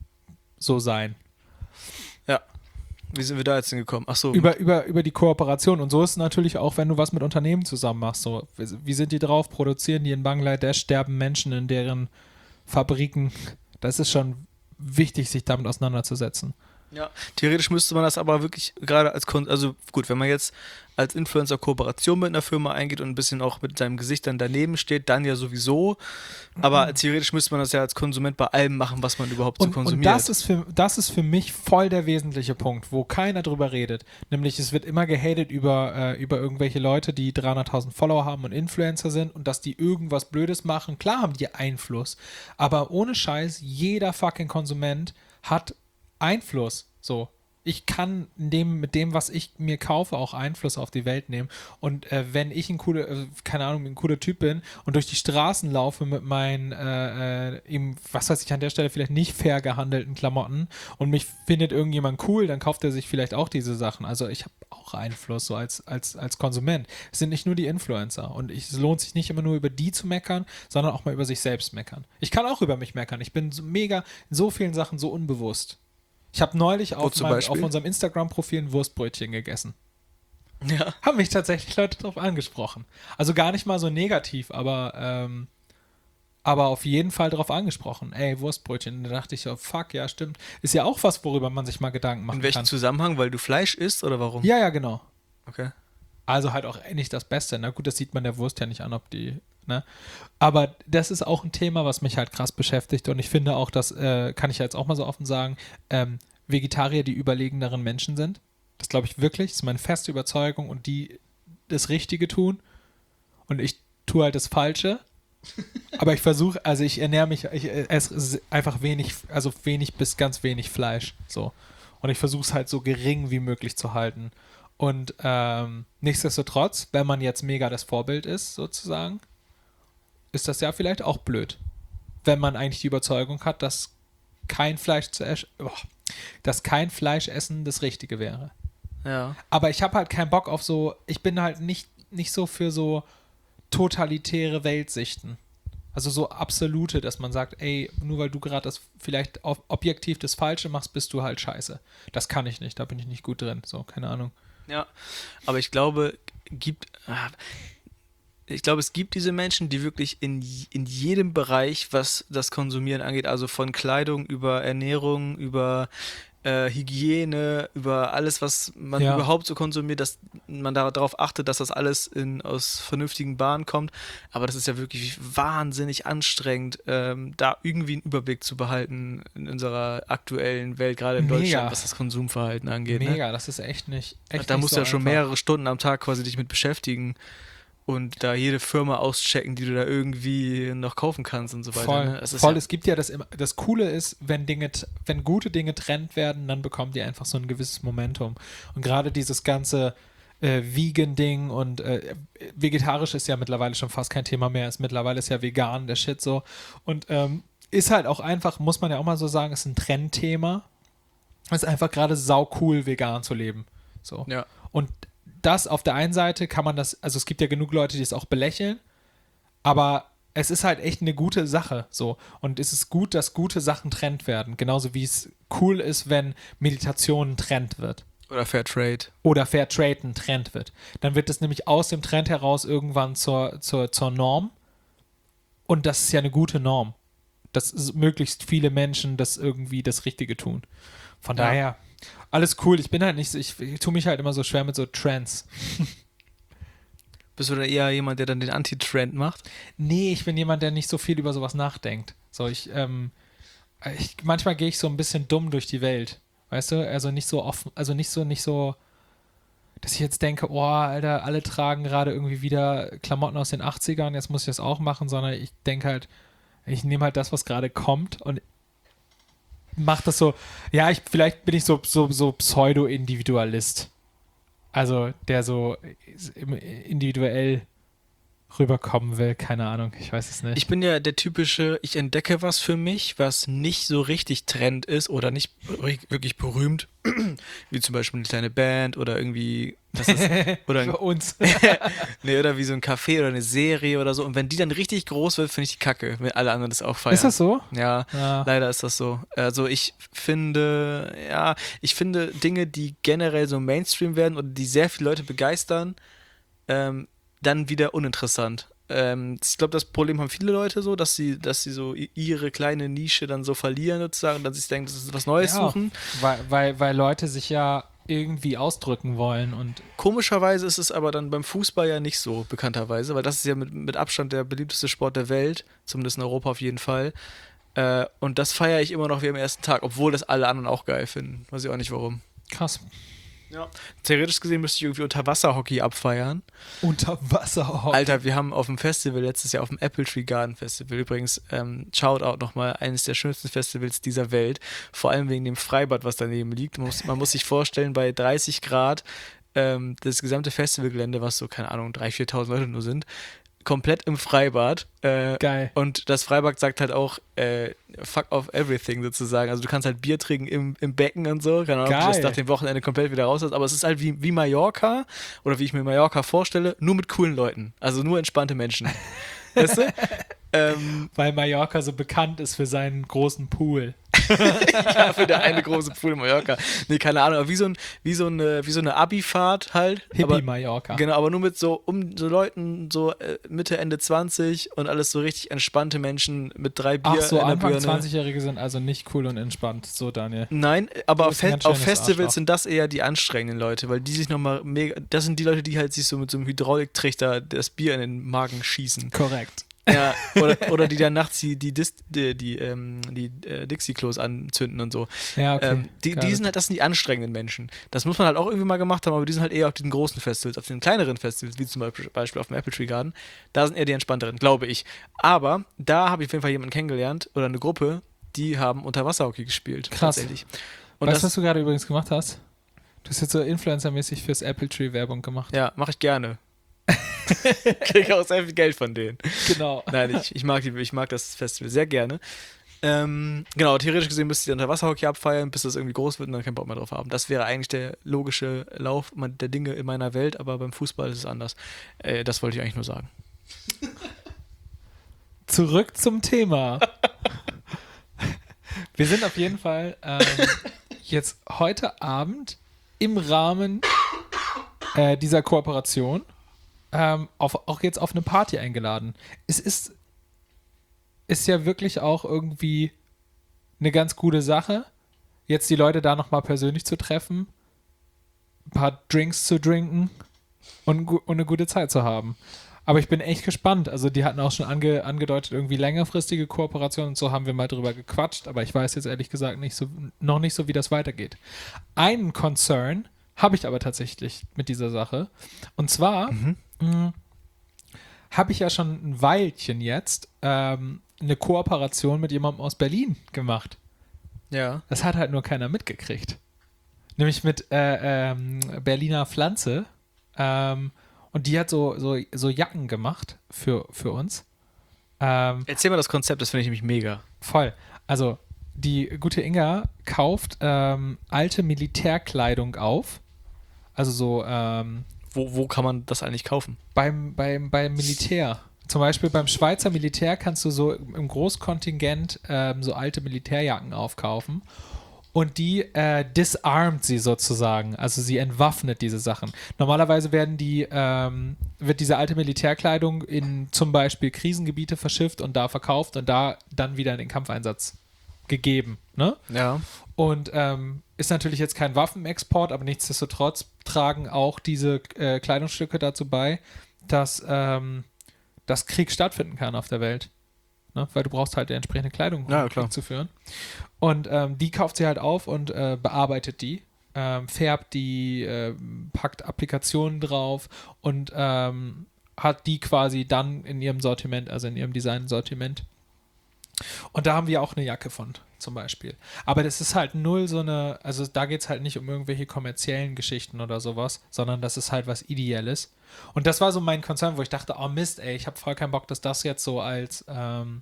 so sein. Ja. Wie sind wir da jetzt hingekommen? Ach so. Über, über, über die Kooperation. Und so ist es natürlich auch, wenn du was mit Unternehmen zusammen machst. So, wie sind die drauf? Produzieren die in Bangladesch? Sterben Menschen in deren Fabriken? Das ist schon wichtig, sich damit auseinanderzusetzen. Ja, theoretisch müsste man das aber wirklich gerade als, Kon also gut, wenn man jetzt als Influencer Kooperation mit einer Firma eingeht und ein bisschen auch mit seinem Gesicht dann daneben steht, dann ja sowieso. Aber Mhm. theoretisch müsste man das ja als Konsument bei allem machen, was man überhaupt so Und, und konsumiert. das ist für, das ist für mich voll der wesentliche Punkt, wo keiner drüber redet. Nämlich, es wird immer gehatet über, äh, über irgendwelche Leute, die dreihunderttausend Follower haben und Influencer sind und dass die irgendwas Blödes machen. Klar haben die Einfluss, aber ohne Scheiß, jeder fucking Konsument hat Einfluss. So. Ich kann in dem, mit dem, was ich mir kaufe, auch Einfluss auf die Welt nehmen. Und äh, wenn ich ein cooler, äh, keine Ahnung, ein cooler Typ bin und durch die Straßen laufe mit meinen, äh, äh, eben, was weiß ich, an der Stelle vielleicht nicht fair gehandelten Klamotten und mich findet irgendjemand cool, dann kauft er sich vielleicht auch diese Sachen. Also ich habe auch Einfluss so als, als, als Konsument. Es sind nicht nur die Influencer. Und ich, es lohnt sich nicht immer nur über die zu meckern, sondern auch mal über sich selbst meckern. Ich kann auch über mich meckern. Ich bin so mega in so vielen Sachen so unbewusst. Ich habe neulich auf, zum meinem, Beispiel? auf unserem Instagram-Profil ein Wurstbrötchen gegessen. Ja. Haben mich tatsächlich Leute drauf angesprochen. Also gar nicht mal so negativ, aber, ähm, aber auf jeden Fall drauf angesprochen. Ey, Wurstbrötchen. Da dachte ich so, fuck, ja, stimmt. Ist ja auch was, worüber man sich mal Gedanken machen In welchem kann. Zusammenhang? Weil du Fleisch isst oder warum? Ja, ja, genau. Okay. Also halt auch nicht das Beste. Na gut, das sieht man der Wurst ja nicht an, ob die, ne? Aber das ist auch ein Thema, was mich halt krass beschäftigt. Und ich finde auch, das äh, kann ich jetzt auch mal so offen sagen, ähm, Vegetarier die überlegeneren Menschen sind. Das glaube ich wirklich. Das ist meine feste Überzeugung. Und die das Richtige tun. Und ich tue halt das Falsche. Aber ich versuche, also ich ernähre mich, ich esse einfach wenig, also wenig bis ganz wenig Fleisch. So. Und ich versuche es halt so gering wie möglich zu halten. Und ähm, nichtsdestotrotz, wenn man jetzt mega das Vorbild ist, sozusagen, ist das ja vielleicht auch blöd. Wenn man eigentlich die Überzeugung hat, dass kein Fleisch zu essen, oh, dass kein Fleischessen das Richtige wäre. Ja. Aber ich habe halt keinen Bock auf so, ich bin halt nicht, nicht so für so totalitäre Weltsichten. Also so absolute, dass man sagt, ey, nur weil du gerade das vielleicht ob- objektiv das Falsche machst, bist du halt scheiße. Das kann ich nicht, da bin ich nicht gut drin. So, keine Ahnung. Ja, aber ich glaube, gibt, ah, ich glaube, es gibt diese Menschen, die wirklich in, j- in jedem Bereich, was das Konsumieren angeht, also von Kleidung über Ernährung, über äh, Hygiene, über alles, was man Ja. überhaupt so konsumiert, dass man da- darauf achtet, dass das alles in, aus vernünftigen Bahnen kommt. Aber das ist ja wirklich wahnsinnig anstrengend, ähm, da irgendwie einen Überblick zu behalten in unserer aktuellen Welt, gerade in Mega. Deutschland, was das Konsumverhalten angeht. Ne? Mega, das ist echt nicht. Echt Da nicht musst so du ja schon einfach. mehrere Stunden am Tag quasi dich mit beschäftigen und da jede Firma auschecken, die du da irgendwie noch kaufen kannst und so weiter. Voll, Ne? Das ist voll. ja, Es gibt ja das immer, das Coole ist, wenn Dinge, t- wenn gute Dinge Trend werden, dann bekommen die einfach so ein gewisses Momentum. Und gerade dieses ganze äh, Vegan-Ding und äh, vegetarisch ist ja mittlerweile schon fast kein Thema mehr. Ist mittlerweile ist ja vegan der Shit so. Und ähm, ist halt auch einfach, muss man ja auch mal so sagen, ist ein Trendthema. Es ist einfach gerade sau cool, vegan zu leben. So. ja. Und das auf der einen Seite kann man das, also es gibt ja genug Leute, die es auch belächeln, aber es ist halt echt eine gute Sache, so. Und es ist gut, dass gute Sachen Trend werden. Genauso wie es cool ist, wenn Meditation ein Trend wird. Oder Fairtrade. Oder Fairtrade ein Trend wird. Dann wird es nämlich aus dem Trend heraus irgendwann zur, zur, zur Norm. Und das ist ja eine gute Norm. Dass s- möglichst viele Menschen das irgendwie das Richtige tun. Von Ja. daher, alles cool. Ich bin halt nicht so, ich, ich tue mich halt immer so schwer mit so Trends. Bist du da eher jemand, der dann den Anti-Trend macht? Nee, ich bin jemand, der nicht so viel über sowas nachdenkt. So, ich, ähm, ich manchmal gehe ich so ein bisschen dumm durch die Welt. Weißt du? Also nicht so offen, also nicht so, nicht so, dass ich jetzt denke, oh, Alter, alle tragen gerade irgendwie wieder Klamotten aus den achtzigern, jetzt muss ich das auch machen, sondern ich denke halt, ich nehme halt das, was gerade kommt und mache das so, ja, ich, vielleicht bin ich so, so, so Pseudo-Individualist. Also, der so individuell rüberkommen will, keine Ahnung, ich weiß es nicht. Ich bin ja der typische, ich entdecke was für mich, was nicht so richtig Trend ist oder nicht ri- wirklich berühmt, wie zum Beispiel eine kleine Band oder irgendwie, das ist, oder, ein, Für uns. nee, oder wie so ein Café oder eine Serie oder so. Und wenn die dann richtig groß wird, finde ich die Kacke, wenn alle anderen das auch feiern. Ist das so? Ja, Ja. leider ist das so. Also ich finde, ja, ich finde Dinge, die generell so Mainstream werden oder die sehr viele Leute begeistern, ähm, dann wieder uninteressant. Ähm, ich glaube, das Problem haben viele Leute so, dass sie, dass sie so i- ihre kleine Nische dann so verlieren sozusagen und dann sich denken, das ist was Neues Ja, suchen. Weil, weil, weil Leute sich ja irgendwie ausdrücken wollen und Komischerweise ist es aber dann beim Fußball ja nicht so, bekannterweise, weil das ist ja mit, mit Abstand der beliebteste Sport der Welt, zumindest in Europa auf jeden Fall. Äh, und das feiere ich immer noch wie am ersten Tag, obwohl das alle anderen auch geil finden. Weiß ich auch nicht warum. krass. Ja. Theoretisch gesehen müsste ich irgendwie Unterwasserhockey abfeiern. Unterwasser. Alter, wir haben auf dem Festival letztes Jahr, auf dem Apple Tree Garden Festival, übrigens, ähm, Shoutout nochmal, eines der schönsten Festivals dieser Welt, vor allem wegen dem Freibad, was daneben liegt. Man muss, man muss sich vorstellen, bei dreißig Grad ähm, das gesamte Festivalgelände, was so, keine Ahnung, dreitausend, viertausend Leute nur sind, komplett im Freibad. Äh, Geil. Und das Freibad sagt halt auch, äh, fuck off everything sozusagen. Also du kannst halt Bier trinken im, im Becken und so. Keine Ahnung, ob du das Geil. nach dem Wochenende komplett wieder raus hast. Aber es ist halt wie, wie Mallorca oder wie ich mir Mallorca vorstelle, nur mit coolen Leuten. Also nur entspannte Menschen. Weißt du? ähm, Weil Mallorca so bekannt ist für seinen großen Pool. ja, für der eine große Pool in Mallorca. Nee, keine Ahnung, aber wie so, ein, wie so eine, wie so eine Abi-Fahrt halt. aber, Hippie-Mallorca. Genau, aber nur mit so um so Leuten, so äh, Mitte, Ende zwanzig und alles so richtig entspannte Menschen mit drei Bier Ach so, in der Anfang Birne. zwanzigjährige sind also nicht cool und entspannt. So, Daniel. Nein, aber Du auf, bist ein Fe ganz auf schönes Festivals Arschloch. sind das eher die anstrengenden Leute, weil die sich nochmal mega. Das sind die Leute, die halt sich so mit so einem Hydrauliktrichter das Bier in den Magen schießen. Korrekt. Ja, oder, oder die dann nachts die, die, Dis, die, die, ähm, die äh, Dixie-Klos anzünden und so. Ja, okay. Ähm, die, Geil. die sind halt, das sind die anstrengenden Menschen. Das muss man halt auch irgendwie mal gemacht haben, aber die sind halt eher auf diesen großen Festivals, auf den kleineren Festivals, wie zum Beispiel, Beispiel auf dem Apple Tree Garden. Da sind eher die entspannteren, glaube ich. Aber da habe ich auf jeden Fall jemanden kennengelernt oder eine Gruppe, die haben Unterwasserhockey gespielt. Krass. Tatsächlich. Und Weißt du, das, was du gerade übrigens gemacht hast? Du hast jetzt so Influencer-mäßig fürs Apple Tree Werbung gemacht. ja, mache ich gerne. Kriege auch sehr viel Geld von denen. Genau. Nein, ich, ich, mag die, ich mag das Festival sehr gerne. Ähm, genau, theoretisch gesehen müsst ihr unter Wasserhockey abfeiern, bis das irgendwie groß wird und dann keinen Bock mehr drauf haben. Das wäre eigentlich der logische Lauf der Dinge in meiner Welt, aber beim Fußball ist es anders. Äh, das wollte ich eigentlich nur sagen. Zurück zum Thema. Wir sind auf jeden Fall ähm, jetzt heute Abend im Rahmen äh, dieser Kooperation ähm, auf, auch jetzt auf eine Party eingeladen. Es ist, ist ja wirklich auch irgendwie eine ganz gute Sache, jetzt die Leute da nochmal persönlich zu treffen, ein paar Drinks zu trinken und, gu- und eine gute Zeit zu haben. Aber ich bin echt gespannt. Also die hatten auch schon ange, angedeutet, irgendwie längerfristige Kooperationen und so haben wir mal drüber gequatscht, aber ich weiß jetzt ehrlich gesagt nicht so, noch nicht so, wie das weitergeht. Einen Concern habe ich aber tatsächlich mit dieser Sache. Und zwar mh, habe ich ja schon ein Weilchen jetzt ähm, eine Kooperation mit jemandem aus Berlin gemacht. Ja. Das hat halt nur keiner mitgekriegt. Nämlich mit äh, ähm, Berliner Pflanze. Ähm, und die hat so, so, so Jacken gemacht für, für uns. Ähm, Erzähl mal das Konzept, das finde ich nämlich mega. voll. Also, die gute Inga kauft ähm, alte Militärkleidung auf. Also so ähm, Wo, wo kann man das eigentlich kaufen? beim, beim, beim Militär. Zum Beispiel beim Schweizer Militär kannst du so im Großkontingent ähm, so alte Militärjacken aufkaufen und die äh, disarmt sie sozusagen. Also sie entwaffnet diese Sachen. Normalerweise werden die, ähm, wird diese alte Militärkleidung in zum Beispiel Krisengebiete verschifft und da verkauft und da dann wieder in den Kampfeinsatz gegeben. Ne? Ja. Und ähm, ist natürlich jetzt kein Waffenexport, aber nichtsdestotrotz tragen auch diese äh, Kleidungsstücke dazu bei, dass, ähm, dass Krieg stattfinden kann auf der Welt. Ne? Weil du brauchst halt die entsprechende Kleidung, um Ja, Krieg klar. zu führen. Und ähm, die kauft sie halt auf und äh, bearbeitet die, ähm, färbt die, äh, packt Applikationen drauf und ähm, hat die quasi dann in ihrem Sortiment, also in ihrem Design-Sortiment. Und da haben wir auch eine Jacke von, zum Beispiel. Aber das ist halt null so eine, also da geht es halt nicht um irgendwelche kommerziellen Geschichten oder sowas, sondern das ist halt was Ideelles. Und das war so mein Konzern, wo ich dachte, oh Mist, ey, ich habe voll keinen Bock, dass das jetzt so als, ähm,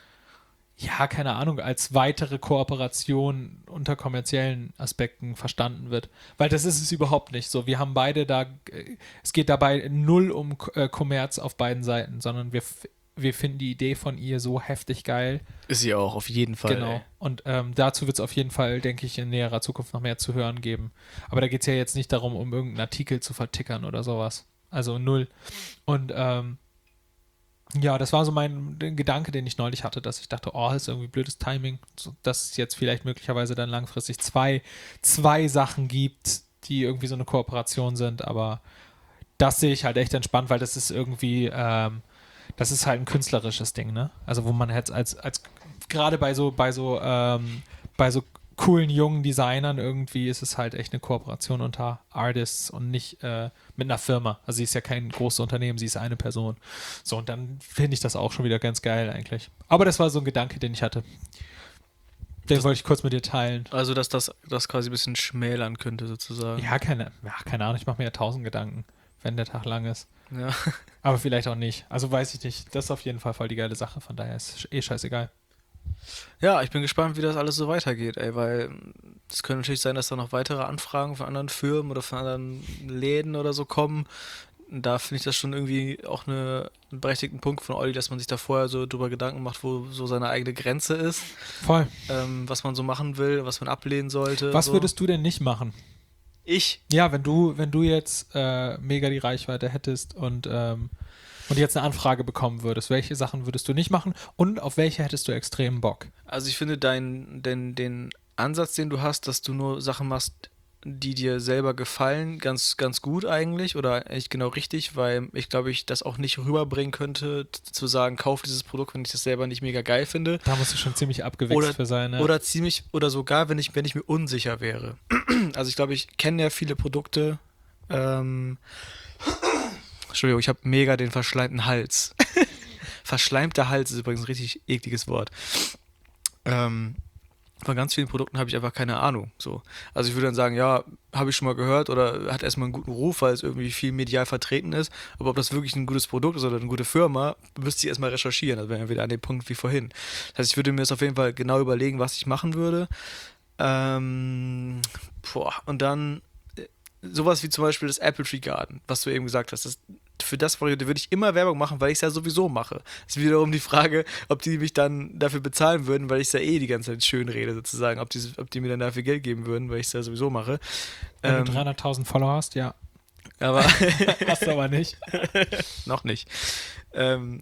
ja, keine Ahnung, als weitere Kooperation unter kommerziellen Aspekten verstanden wird. Weil das ist es überhaupt nicht so. Wir haben beide da, äh, es geht dabei null um äh, Kommerz auf beiden Seiten, sondern wir f- wir finden die Idee von ihr so heftig geil. Ist sie auch, auf jeden Fall. Genau. Ey. Und ähm, dazu wird es auf jeden Fall, denke ich, in näherer Zukunft noch mehr zu hören geben. Aber da geht es ja jetzt nicht darum, um irgendeinen Artikel zu vertickern oder sowas. Also null. Und ähm, ja, das war so mein Gedanke, den ich neulich hatte, dass ich dachte, oh, ist irgendwie blödes Timing, so, dass es jetzt vielleicht möglicherweise dann langfristig zwei, zwei Sachen gibt, die irgendwie so eine Kooperation sind. Aber das sehe ich halt echt entspannt, weil das ist irgendwie ähm, das ist halt ein künstlerisches Ding, ne? Also wo man jetzt als, als gerade bei so, bei so, ähm, bei so coolen jungen Designern irgendwie ist es halt echt eine Kooperation unter Artists und nicht äh, mit einer Firma. Also sie ist ja kein großes Unternehmen, sie ist eine Person. So, und dann finde ich das auch schon wieder ganz geil eigentlich. Aber das war so ein Gedanke, den ich hatte. Den wollte ich kurz mit dir teilen. Also, dass das, das quasi ein bisschen schmälern könnte, sozusagen. Ja, keine, ja, keine Ahnung, ich mache mir ja tausend Gedanken, wenn der Tag lang ist. Ja. Aber vielleicht auch nicht. Also weiß ich nicht. Das ist auf jeden Fall voll die geile Sache. Von daher ist eh scheißegal. Ja, ich bin gespannt, wie das alles so weitergeht, ey, weil es könnte natürlich sein, dass da noch weitere Anfragen von anderen Firmen oder von anderen Läden oder so kommen. da finde ich das schon irgendwie auch eine, einen berechtigten Punkt von Olli, dass man sich da vorher so drüber Gedanken macht, wo so seine eigene Grenze ist, Voll. ähm, was man so machen will, was man ablehnen sollte. Was so. würdest du denn nicht machen? Ich? Ja, wenn du, wenn du jetzt äh, mega die Reichweite hättest und, ähm, und jetzt eine Anfrage bekommen würdest, welche Sachen würdest du nicht machen und auf welche hättest du extrem Bock? Also ich finde dein, den, den Ansatz, den du hast, dass du nur Sachen machst, die dir selber gefallen, ganz, ganz gut eigentlich oder eigentlich genau richtig, weil ich glaube, ich das auch nicht rüberbringen könnte, t- zu sagen, kauf dieses Produkt, wenn ich das selber nicht mega geil finde. Da musst du schon ziemlich abgewichst Oder, für sein. Ja. oder ziemlich, oder sogar, wenn ich, wenn ich mir unsicher wäre. Also ich glaube, ich kenne ja viele Produkte. Ähm, Entschuldigung, ich habe mega den verschleimten Hals. Verschleimter Hals ist übrigens ein richtig ekliges Wort. Ähm, von ganz vielen Produkten habe ich einfach keine Ahnung. So. Also ich würde dann sagen, ja, habe ich schon mal gehört oder hat erstmal einen guten Ruf, weil es irgendwie viel medial vertreten ist. Aber ob das wirklich ein gutes Produkt ist oder eine gute Firma, müsste ich erstmal recherchieren. Also wären wir wieder an dem Punkt wie vorhin. Das heißt, ich würde mir das auf jeden Fall genau überlegen, was ich machen würde. Ähm, boah, und dann äh, sowas wie zum Beispiel das Apple Tree Garden, was du eben gesagt hast. Das, für das würde ich immer Werbung machen, weil ich es ja sowieso mache. Es ist wiederum die Frage, ob die mich dann dafür bezahlen würden, weil ich es ja eh die ganze Zeit schön rede, sozusagen. Ob die, ob die mir dann dafür Geld geben würden, weil ich es ja sowieso mache. Wenn Ähm, du dreihunderttausend Follower hast, ja. aber Hast du aber nicht. noch nicht. Ähm,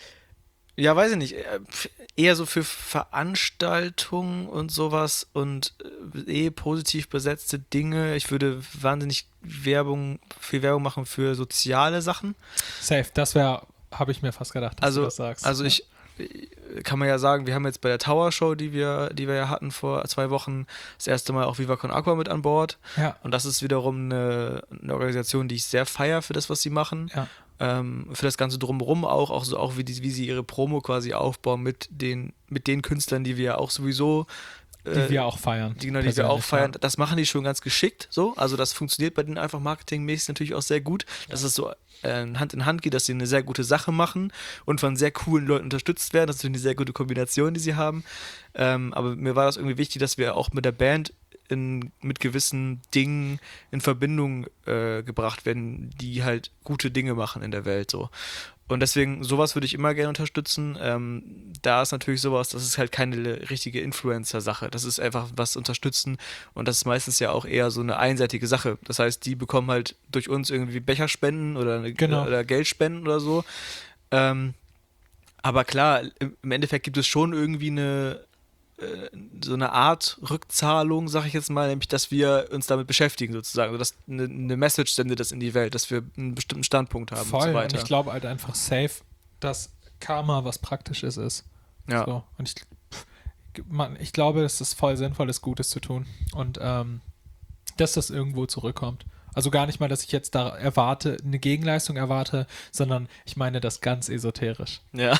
ja, weiß ich nicht. äh, Eher so für Veranstaltungen und sowas und äh, eh positiv besetzte Dinge. Ich würde wahnsinnig Werbung, viel Werbung machen für soziale Sachen. Safe, das wäre, habe ich mir fast gedacht, dass Also, du das sagst. also Ja. ich äh, kann man ja sagen, wir haben jetzt bei der Tower Show, die wir, die wir ja hatten vor zwei Wochen, das erste Mal auch Viva Con Aqua mit an Bord. Ja, Und das ist wiederum eine, eine Organisation, die ich sehr feiere für das, was sie machen. ja. Ähm, für das Ganze drumherum auch, auch so auch wie, die, wie sie ihre Promo quasi aufbauen mit den, mit den Künstlern, die wir ja auch sowieso Die äh, wir auch feiern. die, genau, die wir auch persönlich, feiern. ja. Das machen die schon ganz geschickt so. Also das funktioniert bei denen einfach marketingmäßig natürlich auch sehr gut, dass es so äh, Hand in Hand geht, dass sie eine sehr gute Sache machen und von sehr coolen Leuten unterstützt werden. Das ist natürlich eine sehr gute Kombination, die sie haben. Ähm, aber mir war das irgendwie wichtig, dass wir auch mit der Band in, mit gewissen Dingen in Verbindung äh, gebracht werden, die halt gute Dinge machen in der Welt so. Und deswegen, sowas würde ich immer gerne unterstützen. Ähm, da ist natürlich sowas, das ist halt keine richtige Influencer-Sache. Das ist einfach was unterstützen und das ist meistens ja auch eher so eine einseitige Sache. Das heißt, die bekommen halt durch uns irgendwie Becherspenden oder, eine, Genau. oder Geldspenden oder so. Ähm, aber klar, im im Endeffekt gibt es schon irgendwie eine äh, so eine Art Rückzahlung, sag ich jetzt mal, nämlich, dass wir uns damit beschäftigen sozusagen, also dass eine, eine Message sendet das in die Welt, dass wir einen bestimmten Standpunkt haben Voll. und so Und weiter. ich glaube halt einfach safe, dass Karma was Praktisches ist. Ja. So. Und ich, pff, man, ich glaube, es ist voll sinnvoll, das Gutes zu tun. Und ähm, dass das irgendwo zurückkommt. Also gar nicht mal, dass ich jetzt da erwarte, eine Gegenleistung erwarte, sondern ich meine das ganz esoterisch. Ja.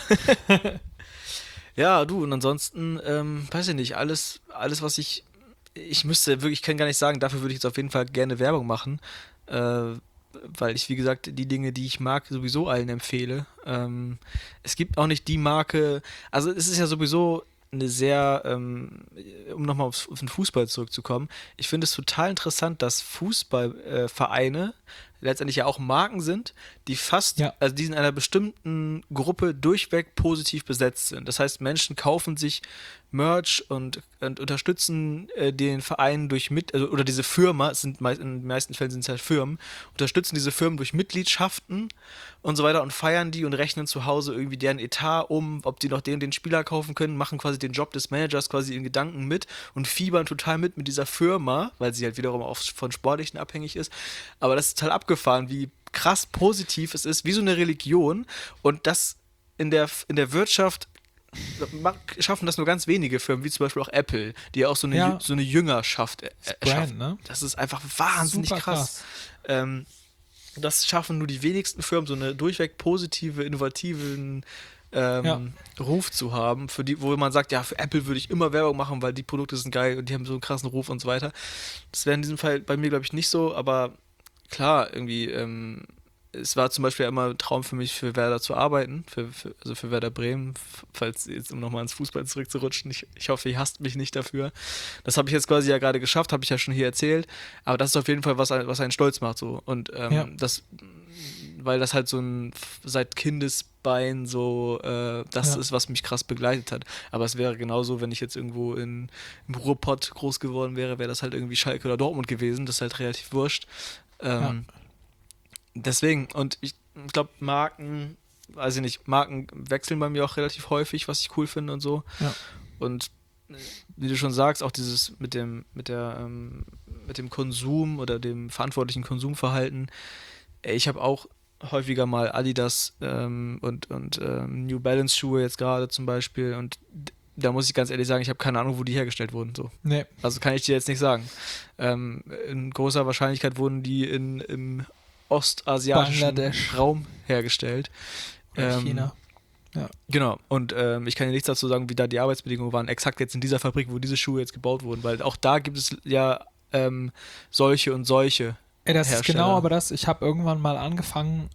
Ja, du, und ansonsten, ähm, weiß ich nicht, alles, alles, was ich, ich müsste wirklich, ich kann gar nicht sagen, dafür würde ich jetzt auf jeden Fall gerne Werbung machen, äh, weil ich, wie gesagt, die Dinge, die ich mag, sowieso allen empfehle. Ähm, es gibt auch nicht die Marke, also es ist ja sowieso eine sehr, ähm, um nochmal auf, auf den Fußball zurückzukommen, ich finde es total interessant, dass Fußballvereine letztendlich ja auch Marken sind, die fast, Ja. also die in einer bestimmten Gruppe durchweg positiv besetzt sind. Das heißt, Menschen kaufen sich Merch und, und unterstützen äh, den Verein durch mit, also, oder diese Firma, es sind mei- in den meisten Fällen sind es halt Firmen, unterstützen diese Firmen durch Mitgliedschaften und so weiter und feiern die und rechnen zu Hause irgendwie deren Etat um, ob die noch den, den Spieler kaufen können, machen quasi den Job des Managers quasi in Gedanken mit und fiebern total mit mit dieser Firma, weil sie halt wiederum auch von Sportlichen abhängig ist. Aber das ist total abgefahren, wie krass positiv es ist, wie so eine Religion und das in der, in der Wirtschaft ma- schaffen das nur ganz wenige Firmen, wie zum Beispiel auch Apple, die ja auch so eine, Ja. Jü- so eine Jüngerschaft äh, Brand, erschaffen. ne? Das ist einfach wahnsinnig Super krass. krass. Ähm, das schaffen nur die wenigsten Firmen, so eine durchweg positive, innovativen ähm, Ja. Ruf zu haben, für die, wo man sagt, ja, für Apple würde ich immer Werbung machen, weil die Produkte sind geil und die haben so einen krassen Ruf und so weiter. Das wäre in diesem Fall bei mir, glaube ich, nicht so, aber klar, irgendwie, ähm, es war zum Beispiel immer ein Traum für mich, für Werder zu arbeiten, für, für, also für Werder Bremen, f- falls jetzt, um nochmal ins Fußball zurückzurutschen, ich, ich hoffe, ihr hasst mich nicht dafür. Das habe ich jetzt quasi ja gerade geschafft, habe ich ja schon hier erzählt, aber das ist auf jeden Fall, was, ein- was einen stolz macht so und ähm, Ja. das weil das halt so ein f- seit Kindesbein so äh, das Ja. ist, was mich krass begleitet hat. Aber es wäre genauso, wenn ich jetzt irgendwo in, im Ruhrpott groß geworden wäre, wäre das halt irgendwie Schalke oder Dortmund gewesen. Das ist halt relativ wurscht. Ähm, Deswegen, und ich glaube, Marken, weiß ich nicht, Marken wechseln bei mir auch relativ häufig, was ich cool finde und so. Ja. Und äh, wie du schon sagst, auch dieses mit dem, mit der, ähm, mit dem Konsum oder dem verantwortlichen Konsumverhalten. Ey, ich habe auch häufiger mal Adidas ähm, und, und ähm, New Balance Schuhe jetzt gerade zum Beispiel und d- da muss ich ganz ehrlich sagen, ich habe keine Ahnung, wo die hergestellt wurden. So. Nee. Also kann ich dir jetzt nicht sagen. Ähm, in großer Wahrscheinlichkeit wurden die in, im ostasiatischen Bangladesch. Raum hergestellt. Oder Ähm, China. Ja. Genau. Und ähm, ich kann dir nichts dazu sagen, wie da die Arbeitsbedingungen waren, exakt jetzt in dieser Fabrik, wo diese Schuhe jetzt gebaut wurden, weil auch da gibt es ja ähm, solche und solche. Ey, das ist Hersteller. genau aber das. Ich habe irgendwann mal angefangen,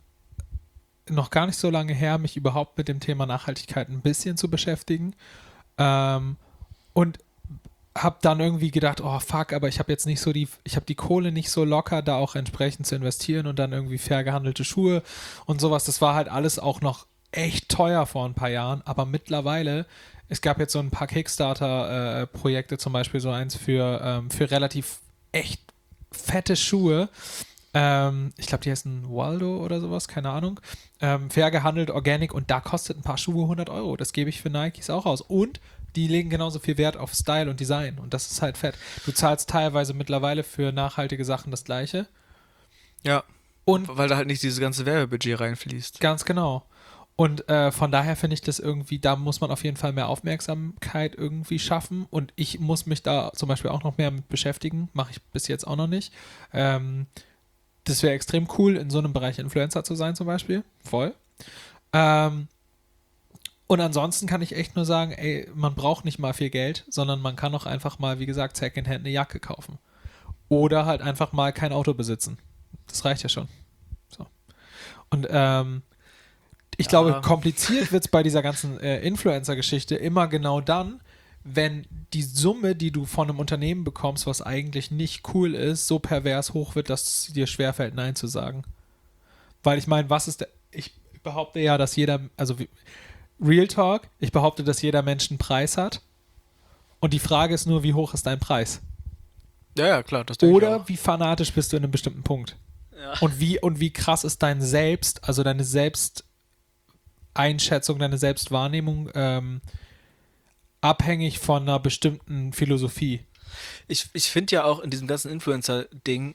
noch gar nicht so lange her, mich überhaupt mit dem Thema Nachhaltigkeit ein bisschen zu beschäftigen. Ähm, und habe dann irgendwie gedacht, oh fuck, aber ich habe jetzt nicht so die, ich habe die Kohle nicht so locker, da auch entsprechend zu investieren und dann irgendwie fair gehandelte Schuhe und sowas. Das war halt alles auch noch echt teuer vor ein paar Jahren, aber mittlerweile, es gab jetzt so ein paar Kickstarter-Projekte, zum Beispiel so eins für, ähm, für relativ echt fette Schuhe. Ähm, ich glaube, die heißen Waldo oder sowas, keine Ahnung. Ähm, fair gehandelt, organic und da kostet ein paar Schuhe hundert Euro. Das gebe ich für Nikes auch aus. Und die legen genauso viel Wert auf Style und Design und das ist halt fett. Du zahlst teilweise mittlerweile für nachhaltige Sachen das Gleiche. Ja. Und Weil da halt nicht dieses ganze Werbebudget reinfließt. ganz genau. Und äh, von daher finde ich das irgendwie, da muss man auf jeden Fall mehr Aufmerksamkeit irgendwie schaffen und ich muss mich da zum Beispiel auch noch mehr mit beschäftigen. Mache ich bis jetzt auch noch nicht. Ähm, das wäre extrem cool, in so einem Bereich Influencer zu sein zum Beispiel. Voll. Ähm, und ansonsten kann ich echt nur sagen, ey, man braucht nicht mal viel Geld, sondern man kann auch einfach mal, wie gesagt, Secondhand eine Jacke kaufen. Oder halt einfach mal kein Auto besitzen. Das reicht ja schon. So. Und ähm, ich Ja. glaube, kompliziert wird es bei dieser ganzen äh, Influencer-Geschichte immer genau dann, wenn die Summe, die du von einem Unternehmen bekommst, was eigentlich nicht cool ist, so pervers hoch wird, dass es dir schwerfällt, Nein zu sagen. Weil ich meine, was ist der, ich behaupte ja, dass jeder, also wie, Real Talk, ich behaupte, dass jeder Mensch einen Preis hat und die Frage ist nur, wie hoch ist dein Preis? Ja, ja, klar. Das denke ich Oder auch. wie fanatisch bist du in einem bestimmten Punkt? Ja. Und wie, und wie krass ist dein Selbst, also deine Selbsteinschätzung, deine Selbstwahrnehmung ähm, abhängig von einer bestimmten Philosophie? Ich, ich finde ja auch in diesem ganzen Influencer-Ding,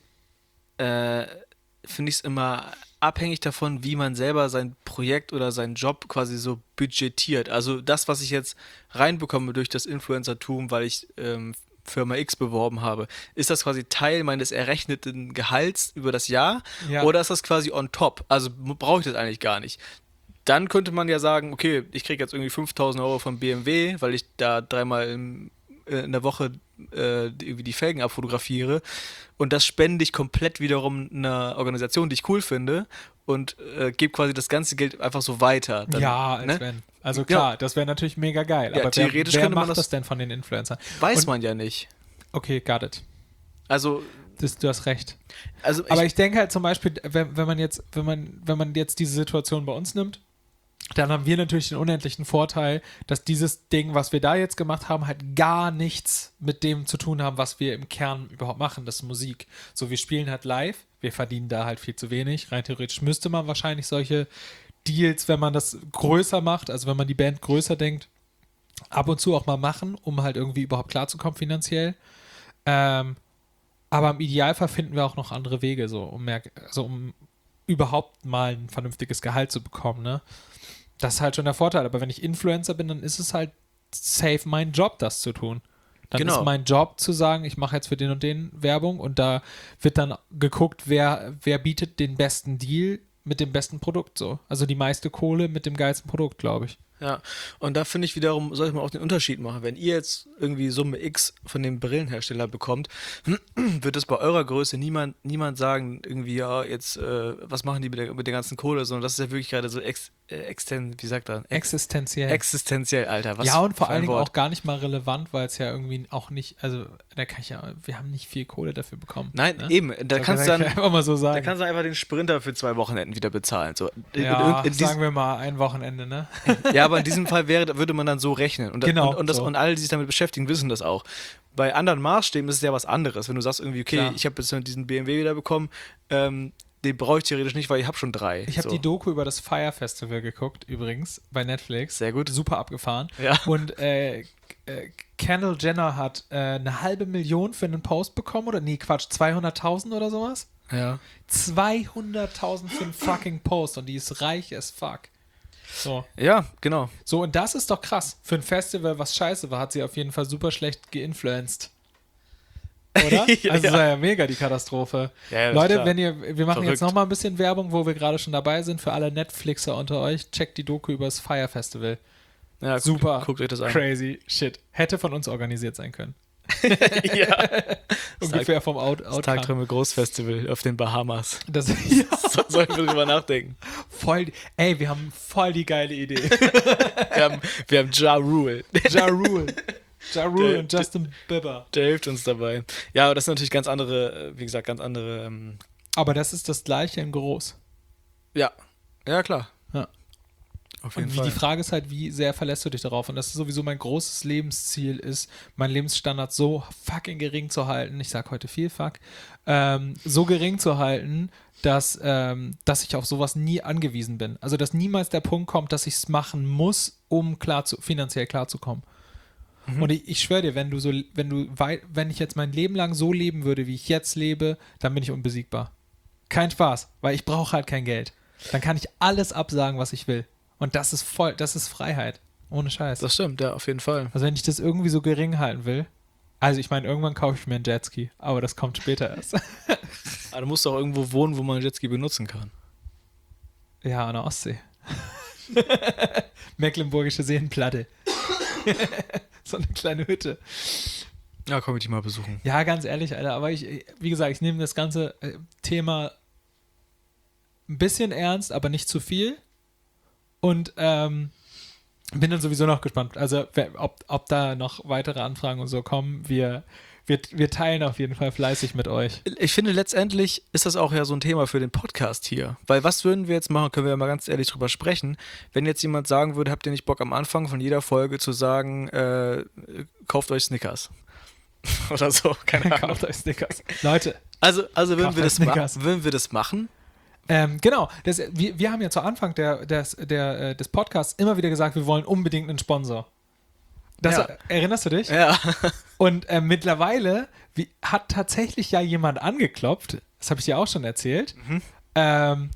äh, finde ich es immer abhängig davon, wie man selber sein Projekt oder seinen Job quasi so budgetiert. Also das, was ich jetzt reinbekomme durch das Influencertum, weil ich ähm, Firma X beworben habe, ist das quasi Teil meines errechneten Gehalts über das Jahr Ja. oder ist das quasi on top? Also brauche ich das eigentlich gar nicht. Dann könnte man ja sagen, okay, ich kriege jetzt irgendwie fünftausend Euro von B M W, weil ich da dreimal im, äh, in der Woche äh, irgendwie die Felgen abfotografiere und das spende ich komplett wiederum einer Organisation, die ich cool finde und äh, gebe quasi das ganze Geld einfach so weiter. Dann, ja, als ne? wenn. Also klar, das wäre natürlich mega geil. Ja, aber theoretisch wer, wer könnte man macht das- das denn von den Influencern? Weiß Und- man ja nicht. Okay, got it. Also, Das, du hast recht. also Aber ich, ich denke halt zum Beispiel, wenn, wenn man jetzt, wenn man, wenn man jetzt diese Situation bei uns nimmt, dann haben wir natürlich den unendlichen Vorteil, dass dieses Ding, was wir da jetzt gemacht haben, halt gar nichts mit dem zu tun haben, was wir im Kern überhaupt machen, das ist Musik. So, wir spielen halt live, wir verdienen da halt viel zu wenig. Rein theoretisch müsste man wahrscheinlich solche Deals, wenn man das größer macht, also wenn man die Band größer denkt, ab und zu auch mal machen, um halt irgendwie überhaupt klarzukommen finanziell. Ähm, aber im Idealfall finden wir auch noch andere Wege, so um mehr, also um überhaupt mal ein vernünftiges Gehalt zu bekommen, ne? Das ist halt schon der Vorteil. Aber wenn ich Influencer bin, dann ist es halt safe mein Job, das zu tun. Dann Genau. ist mein Job zu sagen, ich mache jetzt für den und den Werbung und da wird dann geguckt, wer, wer bietet den besten Deal mit dem besten Produkt so. Also die meiste Kohle mit dem geilsten Produkt, glaube ich. Ja, und da finde ich wiederum, sollte man auch den Unterschied machen. Wenn ihr jetzt irgendwie Summe X von dem Brillenhersteller bekommt, wird es bei eurer Größe niemand, niemand sagen, irgendwie, ja, jetzt, äh, was machen die mit der, mit der ganzen Kohle, sondern das ist ja wirklich gerade so ex, äh, exten, wie sagt er? Ex, Existenziell. existenziell, Alter. Was ja, und vor für ein allen Dingen Wort. auch gar nicht mal relevant, weil es ja irgendwie auch nicht, also da kann ich ja, wir haben nicht viel Kohle dafür bekommen. Nein, ne? eben, da Also, kannst du kann dann, ich einfach mal so da sagen. kannst du einfach den Sprinter für zwei Wochenenden wieder bezahlen. So. In- ja, in- in diesem- sagen wir mal ein Wochenende, ne? Ja, aber in diesem Fall wäre, würde man dann so rechnen. Und, Genau, und, und, das, so. und alle, die sich damit beschäftigen, wissen das auch. Bei anderen Maßstäben ist es ja was anderes. Wenn du sagst irgendwie, okay, Klar. ich habe jetzt diesen B M W wieder bekommen, ähm, den brauche ich theoretisch nicht, weil ich habe schon drei. Ich habe so. die Doku über das Fire Festival geguckt, übrigens, bei Netflix. Sehr gut. Super abgefahren. Ja. Und äh, äh, Kendall Jenner hat äh, eine halbe Million für einen Post bekommen, oder? Nee, Quatsch, zweihunderttausend oder sowas? Ja. zweihunderttausend für einen fucking Post und die ist reich as fuck. So. Ja, genau. So, und das ist doch krass. Für ein Festival, was scheiße war, hat sie auf jeden Fall super schlecht geinfluenced. Oder? Ja. Also, das war ja mega die Katastrophe. Ja, ja, das ist Leute, klar. wenn ihr, wir machen jetzt Verrückt. noch mal ein bisschen Werbung, wo wir gerade schon dabei sind. Für alle Netflixer unter euch, checkt die Doku über das Fire Festival. Ja, Super. Guckt, guckt euch das an. Crazy shit. Hätte von uns organisiert sein können. ja. Ungefähr vom Out Das Outcome. Tagträume Großfestival auf den Bahamas. Das, ja, So, sollten wir drüber nachdenken. voll, die- ey, wir haben voll die geile Idee. Wir haben, wir haben Ja Rule. Ja Rule. Ja Rule Der- und Justin Bieber. Der hilft uns dabei. Ja, aber das sind natürlich ganz andere, äh, wie gesagt, ganz andere. Ähm, Aber das ist das Gleiche in groß. ja. Ja, klar. Ja. Auf Und wie die Frage ist halt, wie sehr verlässt du dich darauf? Und das ist sowieso mein großes Lebensziel ist, meinen Lebensstandard so fucking gering zu halten. Ich sag heute viel fuck. Ähm, so gering zu halten, dass, ähm, dass ich auf sowas nie angewiesen bin. Also, dass niemals der Punkt kommt, dass ich es machen muss, um klar zu, finanziell klarzukommen. Mhm. Und ich, ich schwöre dir, wenn du so, wenn du wei- wenn ich jetzt mein Leben lang so leben würde, wie ich jetzt lebe, dann bin ich unbesiegbar. Kein Spaß, weil ich brauche halt kein Geld. Dann kann ich alles absagen, was ich will. Und das ist voll, das ist Freiheit. Ohne Scheiß. Das stimmt, ja, auf jeden Fall. Also wenn ich das irgendwie so gering halten will, also ich meine, irgendwann kaufe ich mir einen Jetski, aber das kommt später erst. Aber du musst auch irgendwo wohnen, wo man Jetski benutzen kann. Ja, an der Ostsee. Mecklenburgische Seenplatte. So eine kleine Hütte. Ja, komm ich dich mal besuchen. Ja, ganz ehrlich, Alter, aber ich, wie gesagt, ich nehme das ganze äh, Thema ein bisschen ernst, aber nicht zu viel. Und ähm, bin dann sowieso noch gespannt. Also, wer, ob, ob da noch weitere Anfragen und so kommen, wir, wir, wir teilen auf jeden Fall fleißig mit euch. Ich finde, letztendlich ist das auch ja so ein Thema für den Podcast hier. Weil was würden wir jetzt machen, können wir ja mal ganz ehrlich drüber sprechen. Wenn jetzt jemand sagen würde, habt ihr nicht Bock am Anfang von jeder Folge zu sagen, äh, kauft euch Snickers. Oder so, keine Ahnung. Kauft euch Snickers. Leute, Also, also würden, Kauft wir euch das ma- Snickers. würden wir das machen? Ähm, genau, das, wir, wir haben ja zu Anfang der, des, der, äh, des Podcasts immer wieder gesagt, wir wollen unbedingt einen Sponsor. Das, Ja. Erinnerst du dich? Ja. Und äh, mittlerweile wie, hat tatsächlich ja jemand angeklopft, das habe ich dir auch schon erzählt, Mhm. ähm,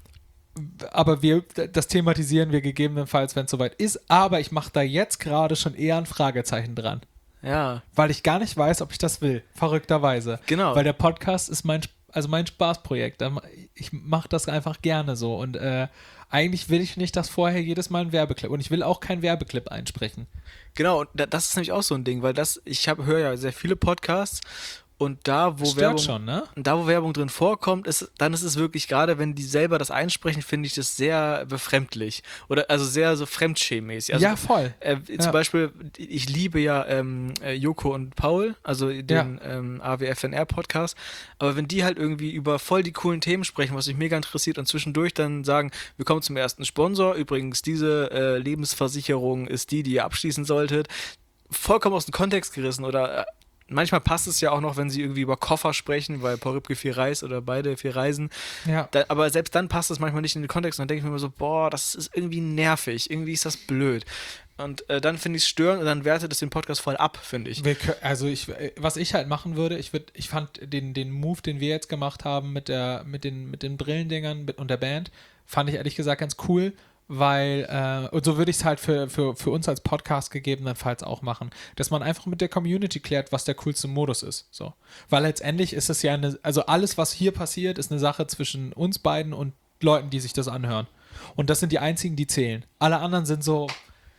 aber wir, das thematisieren wir gegebenenfalls, wenn es soweit ist, aber ich mache da jetzt gerade schon eher ein Fragezeichen dran, Ja. weil ich gar nicht weiß, ob ich das will, verrückterweise. Genau. Weil der Podcast ist mein, also mein Spaßprojekt. Da ma- Ich mache das einfach gerne so. Und äh, eigentlich will ich nicht, dass vorher jedes Mal ein Werbeclip. Und ich will auch keinen Werbeclip einsprechen. Genau, und da- das ist nämlich auch so ein Ding, weil das, ich höre ja sehr viele Podcasts und da, wo Stört Werbung, schon, ne? da, wo Werbung drin vorkommt, ist, dann ist es wirklich, gerade wenn die selber das einsprechen, finde ich das sehr befremdlich. Oder also sehr so fremdschämmäßig. Also, ja, voll. Äh, Ja. Zum Beispiel, ich liebe ja ähm, äh, Joko und Paul, also den ähm, A W F N R-Podcast, aber wenn die halt irgendwie über voll die coolen Themen sprechen, was mich mega interessiert und zwischendurch dann sagen, wir kommen zum ersten Sponsor, übrigens diese äh, Lebensversicherung ist die, die ihr abschließen solltet, vollkommen aus dem Kontext gerissen oder äh, manchmal passt es ja auch noch, wenn sie irgendwie über Koffer sprechen, weil Paul Ripke viel reist oder beide viel reisen. Ja. Da, aber selbst dann passt es manchmal nicht in den Kontext und dann denke ich mir immer so, boah, das ist irgendwie nervig, irgendwie ist das blöd. Und äh, dann finde ich es störend und dann wertet es den Podcast voll ab, finde ich. Wir, kö- also ich, äh, was ich halt machen würde, ich würde, ich fand den, den Move, den wir jetzt gemacht haben mit der, mit den, mit den Brillendingern mit, und der Band, fand ich ehrlich gesagt ganz cool, weil, äh, und so würde ich es halt für, für, für uns als Podcast gegebenenfalls auch machen, dass man einfach mit der Community klärt, was der coolste Modus ist. So. Weil letztendlich ist es ja eine, also alles, was hier passiert, ist eine Sache zwischen uns beiden und Leuten, die sich das anhören. Und das sind die einzigen, die zählen. Alle anderen sind so,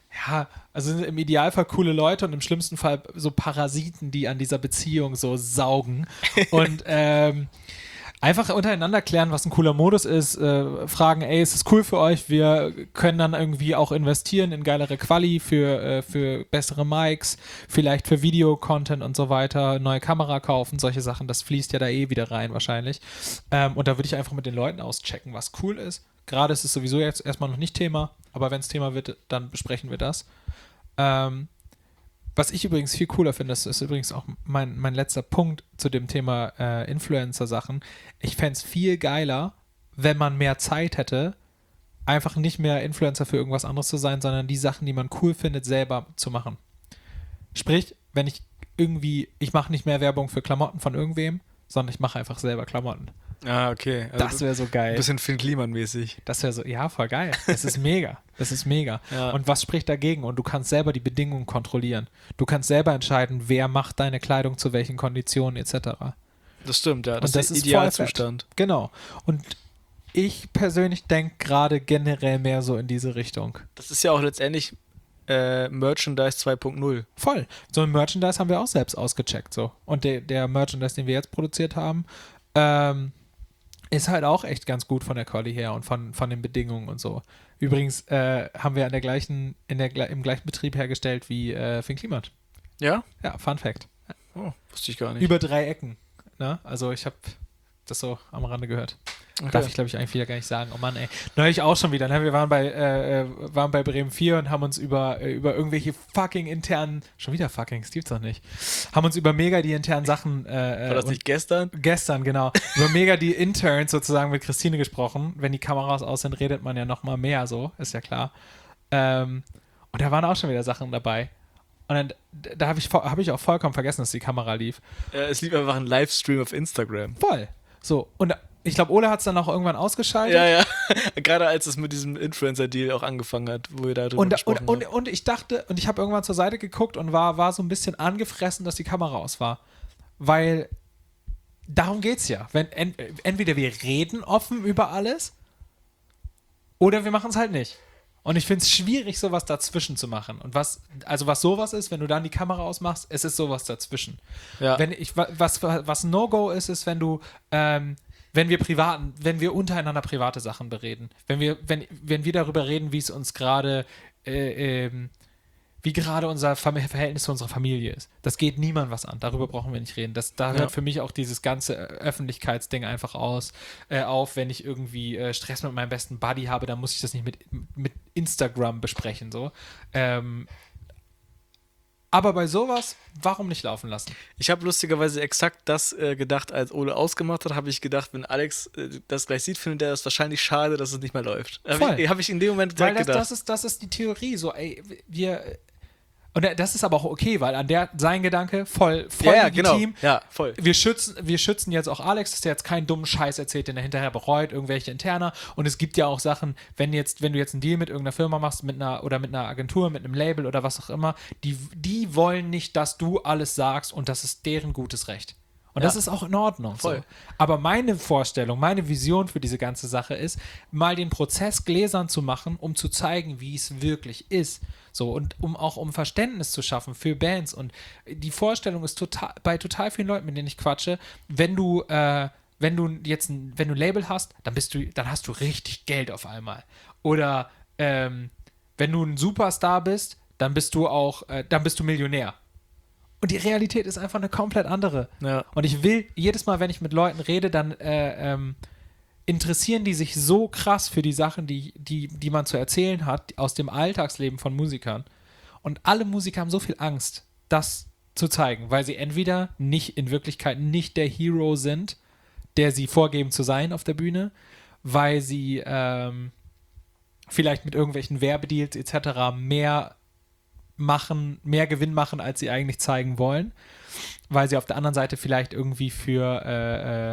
Ja, also sind im Idealfall coole Leute und im schlimmsten Fall so Parasiten, die an dieser Beziehung so saugen. Und ähm, einfach untereinander klären, was ein cooler Modus ist, äh, fragen, ey, ist es cool für euch? Wir können dann irgendwie auch investieren in geilere Quali für, äh, für bessere Mics, vielleicht für Video-Content und so weiter, neue Kamera kaufen, solche Sachen, das fließt ja da eh wieder rein wahrscheinlich. Ähm, und da würde ich einfach mit den Leuten auschecken, was cool ist. Gerade ist es sowieso jetzt erstmal noch nicht Thema, aber wenn es Thema wird, dann besprechen wir das. Ähm, Was ich übrigens viel cooler finde, das ist übrigens auch mein, mein letzter Punkt zu dem Thema äh, Influencer-Sachen. Ich fände es viel geiler, wenn man mehr Zeit hätte, einfach nicht mehr Influencer für irgendwas anderes zu sein, sondern die Sachen, die man cool findet, selber zu machen. Sprich, wenn ich irgendwie, ich mache nicht mehr Werbung für Klamotten von irgendwem, sondern ich mache einfach selber Klamotten. Ah, okay. Also Das wäre so geil. ein bisschen Finn Kliman-mäßig. Das wäre so, ja, voll geil. Das ist mega. Das ist mega. Ja. Und was spricht dagegen? Und du kannst selber die Bedingungen kontrollieren. Du kannst selber entscheiden, wer macht deine Kleidung zu welchen Konditionen et cetera. Das stimmt, ja. Und Das, ist der voll Idealzustand. fett. Genau. Und ich persönlich denke gerade generell mehr so in diese Richtung. Das ist ja auch letztendlich äh, Merchandise zwei Punkt null. Voll. So ein Merchandise haben wir auch selbst ausgecheckt. So. Und der, der Merchandise, den wir jetzt produziert haben, ähm, ist halt auch echt ganz gut von der Quali her und von, von den Bedingungen und so. Übrigens äh, haben wir an der gleichen, in der, im gleichen Betrieb hergestellt wie äh, Finn Kliman. Ja? Ja, Fun Fact. Oh, wusste ich gar nicht. Über drei Ecken. Ne? Also ich habe das so am Rande gehört. Okay. Darf ich, glaube ich, eigentlich wieder gar nicht sagen. Oh Mann, ey. Neulich auch schon wieder. Ne? Wir waren bei, äh, waren bei Bremen vier und haben uns über, äh, über irgendwelche fucking internen, schon wieder fucking, das gibt's doch nicht, haben uns über mega die internen Sachen äh, War das und nicht gestern? Gestern, genau. Über mega die Interns sozusagen mit Christine gesprochen. Wenn die Kameras aus sind, redet man ja noch mal mehr so, ist ja klar. Ähm, und da waren auch schon wieder Sachen dabei. Und dann, da habe ich, hab ich auch vollkommen vergessen, dass die Kamera lief. Ja, es lief einfach ein Livestream auf Instagram. Voll. So, und ich glaube, Ole hat es dann auch irgendwann ausgeschaltet. Ja, ja. Gerade als es mit diesem Influencer-Deal auch angefangen hat, wo wir da drüber Und, gesprochen und, und, haben. und ich dachte, und ich habe irgendwann zur Seite geguckt und war, war so ein bisschen angefressen, dass die Kamera aus war. Weil darum geht's ja. Wenn, ent, entweder wir reden offen über alles oder wir machen es halt nicht. Und ich finde es schwierig, sowas dazwischen zu machen. Und was, also was sowas ist, wenn du dann die Kamera ausmachst, es ist sowas dazwischen. Ja. Wenn ich, was, was ein No-Go ist, ist, wenn du, ähm, wenn wir privaten, wenn wir untereinander private Sachen bereden, wenn wir, wenn, wenn wir darüber reden, wie es uns gerade, äh, ähm, wie gerade unser Fam- Verhältnis zu unserer Familie ist. Das geht niemand was an. Darüber brauchen wir nicht reden. Das, da hört Ja. für mich auch dieses ganze Öffentlichkeitsding einfach aus, äh, auf. Wenn ich irgendwie äh, Stress mit meinem besten Buddy habe, dann muss ich das nicht mit, mit Instagram besprechen. So. Ähm, aber bei sowas, warum nicht laufen lassen? Ich habe lustigerweise exakt das äh, gedacht, als Ole ausgemacht hat, habe ich gedacht, wenn Alex äh, das gleich sieht, findet er das wahrscheinlich schade, dass es nicht mehr läuft. Habe Voll. ich, hab ich in dem Moment Weil direkt das, gedacht. das, ist, das ist die Theorie. So, ey, wir. Und das ist aber auch okay, weil an der sein Gedanke voll, voll ja, ja, genau. legitim. Ja, voll. Wir schützen, wir schützen jetzt auch Alex, dass der jetzt keinen dummen Scheiß erzählt, den er hinterher bereut, irgendwelche Interner. Und es gibt ja auch Sachen, wenn jetzt, wenn du jetzt einen Deal mit irgendeiner Firma machst, mit einer oder mit einer Agentur, mit einem Label oder was auch immer, die, die wollen nicht, dass du alles sagst und das ist deren gutes Recht. Und Ja. das ist auch in Ordnung. Voll. So. Aber meine Vorstellung, meine Vision für diese ganze Sache ist, mal den Prozess gläsern zu machen, um zu zeigen, wie es wirklich ist. So, und um auch um Verständnis zu schaffen für Bands. Und die Vorstellung ist total, bei total vielen Leuten, mit denen ich quatsche, wenn du, äh, wenn du jetzt ein, wenn du ein Label hast, dann bist du, dann hast du richtig Geld auf einmal. Oder ähm, wenn du ein Superstar bist, dann bist du auch, äh, dann bist du Millionär. Und die Realität ist einfach eine komplett andere. Ja. Und ich will, jedes Mal, wenn ich mit Leuten rede, dann äh, ähm, interessieren die sich so krass für die Sachen, die, die, die man zu erzählen hat, aus dem Alltagsleben von Musikern. Und alle Musiker haben so viel Angst, das zu zeigen, weil sie entweder nicht in Wirklichkeit nicht der Hero sind, der sie vorgeben zu sein auf der Bühne, weil sie ähm, vielleicht mit irgendwelchen Werbedeals et cetera mehr machen, mehr Gewinn machen, als sie eigentlich zeigen wollen, weil sie auf der anderen Seite vielleicht irgendwie für, äh, äh,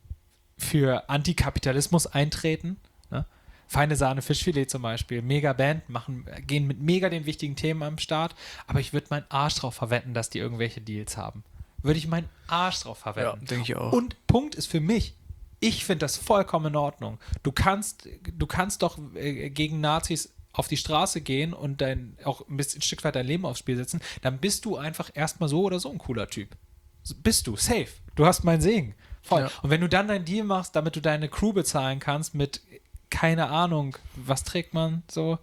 für Antikapitalismus eintreten. Ne? Feine Sahne Fischfilet zum Beispiel, mega Band, machen, gehen mit mega den wichtigen Themen am Start, aber ich würde meinen Arsch drauf verwetten, dass die irgendwelche Deals haben. Würde ich meinen Arsch drauf verwetten. Ja, denke ich auch. Und Punkt ist für mich, ich finde das vollkommen in Ordnung. Du kannst, du kannst doch äh, gegen Nazis auf die Straße gehen und dein, auch ein bisschen ein Stück weit dein Leben aufs Spiel setzen, dann bist du einfach erstmal so oder so ein cooler Typ. So bist du, safe. Du hast meinen Segen. Voll. Ja. Und wenn du dann deinen Deal machst, damit du deine Crew bezahlen kannst mit, keine Ahnung, was trägt man so?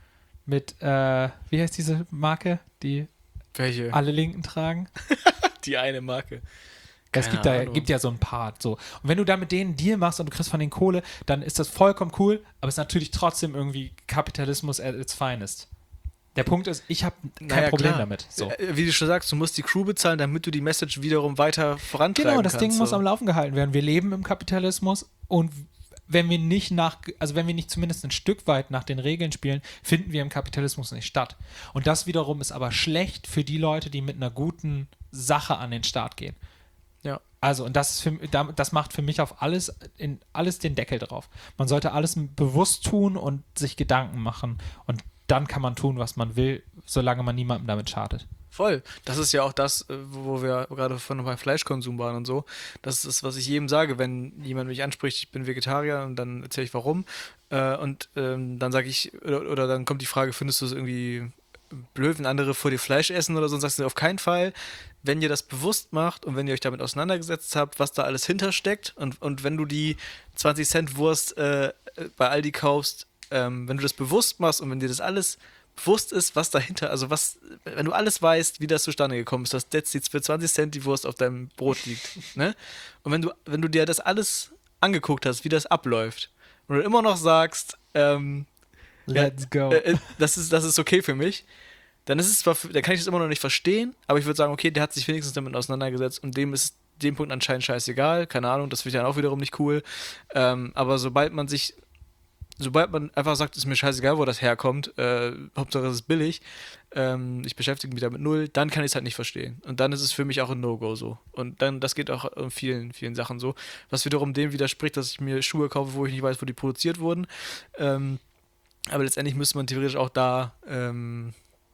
Mit, äh, wie heißt diese Marke, die Welche? alle Linken tragen? Die eine Marke. Es Keine gibt, da, Ahnung. gibt ja so ein paar. So. Und wenn du da mit denen einen Deal machst und du kriegst von denen Kohle, dann ist das vollkommen cool, aber es ist natürlich trotzdem irgendwie Kapitalismus at its finest. Der Punkt ist, ich habe kein Naja, Problem klar. damit. So. Äh, Wie du schon sagst, du musst die Crew bezahlen, damit du die Message wiederum weiter vorantreiben Genau, das kannst. Ding muss so. am Laufen gehalten werden. Wir leben im Kapitalismus und wenn wir nicht nach, also wenn wir nicht zumindest ein Stück weit nach den Regeln spielen, finden wir im Kapitalismus nicht statt. Und das wiederum ist aber schlecht für die Leute, die mit einer guten Sache an den Start gehen. Ja. Also, und das, ist für, das macht für mich auf alles, in alles den Deckel drauf. Man sollte alles bewusst tun und sich Gedanken machen. Und dann kann man tun, was man will, solange man niemandem damit schadet. Voll. Das ist ja auch das, äh, wo wir gerade von beim Fleischkonsum waren und so. Das ist das, was ich jedem sage, wenn jemand mich anspricht, ich bin Vegetarier und dann erzähle ich warum. Äh, und ähm, dann sage ich, oder, oder dann kommt die Frage, findest du es irgendwie blöd, wenn andere vor dir Fleisch essen oder so? Und sagst du, auf keinen Fall. Wenn ihr das bewusst macht und wenn ihr euch damit auseinandergesetzt habt, was da alles hintersteckt und, und wenn du die zwanzig Cent Wurst äh, bei Aldi kaufst, ähm, wenn du das bewusst machst und wenn dir das alles bewusst ist, was dahinter, also was, wenn du alles weißt, wie das zustande gekommen ist, dass jetzt für zwanzig Cent die Wurst auf deinem Brot liegt, ne? Und wenn du, wenn du dir das alles angeguckt hast, wie das abläuft und du immer noch sagst, ähm, Let's go. äh, äh, das ist, das ist okay für mich, dann ist es zwar, für, dann kann ich das immer noch nicht verstehen, aber ich würde sagen, okay, der hat sich wenigstens damit auseinandergesetzt und dem ist dem Punkt anscheinend scheißegal, keine Ahnung, das finde ich dann auch wiederum nicht cool, ähm, aber sobald man sich Sobald man einfach sagt, ist mir scheißegal, wo das herkommt, äh, Hauptsache es ist billig, ähm, ich beschäftige mich damit null, dann kann ich es halt nicht verstehen. Und dann ist es für mich auch ein No-Go so. Und dann, das geht auch in vielen, vielen Sachen so. Was wiederum dem widerspricht, dass ich mir Schuhe kaufe, wo ich nicht weiß, wo die produziert wurden. Ähm, aber letztendlich müsste man theoretisch auch da ähm,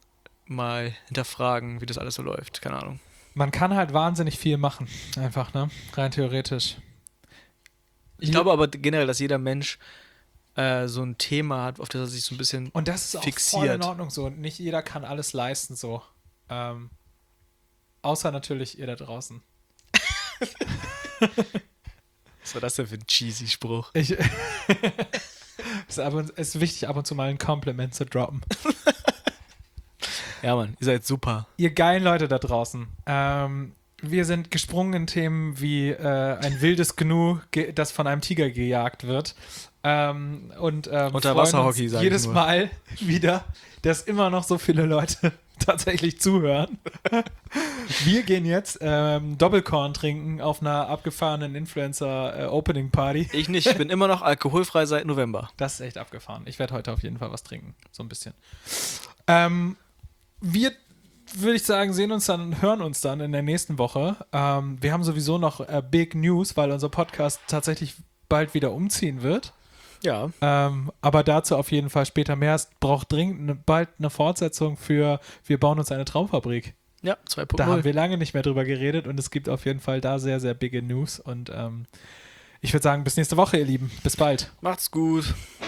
mal hinterfragen, wie das alles so läuft. Keine Ahnung. Man kann halt wahnsinnig viel machen, einfach, ne? Rein theoretisch. Ich glaube aber generell, dass jeder Mensch äh, so ein Thema hat, auf das er sich so ein bisschen Und das ist auch fixiert. voll in Ordnung so. Nicht jeder kann alles leisten so. Ähm, außer natürlich ihr da draußen. Was war das denn für ein cheesy Spruch? Ich, es ist, ab und, es ist wichtig, ab und zu mal ein Kompliment zu droppen. Ja, Mann, ihr seid super. Ihr geilen Leute da draußen. Ähm, wir sind gesprungen in Themen wie äh, ein wildes Gnu, ge- das von einem Tiger gejagt wird. Ähm, und ähm, Unterwasserhockey, freuen uns sag ich jedes nur. Mal wieder, dass immer noch so viele Leute tatsächlich zuhören. Wir gehen jetzt ähm, Doppelkorn trinken auf einer abgefahrenen Influencer-Opening-Party. Ich nicht, ich bin immer noch alkoholfrei seit November. Das ist echt abgefahren. Ich werde heute auf jeden Fall was trinken. So ein bisschen. Ähm, wir, würde ich sagen, sehen uns dann, hören uns dann in der nächsten Woche. Ähm, wir haben sowieso noch äh, Big News, weil unser Podcast tatsächlich bald wieder umziehen wird. Ja. Ähm, aber dazu auf jeden Fall später mehr. Es braucht dringend eine, bald eine Fortsetzung für Wir bauen uns eine Traumfabrik. Ja, zwei Punkt Da haben null. wir lange nicht mehr drüber geredet und es gibt auf jeden Fall da sehr, sehr bigge News. Und ähm, ich würde sagen, bis nächste Woche, ihr Lieben. Bis bald. Macht's gut.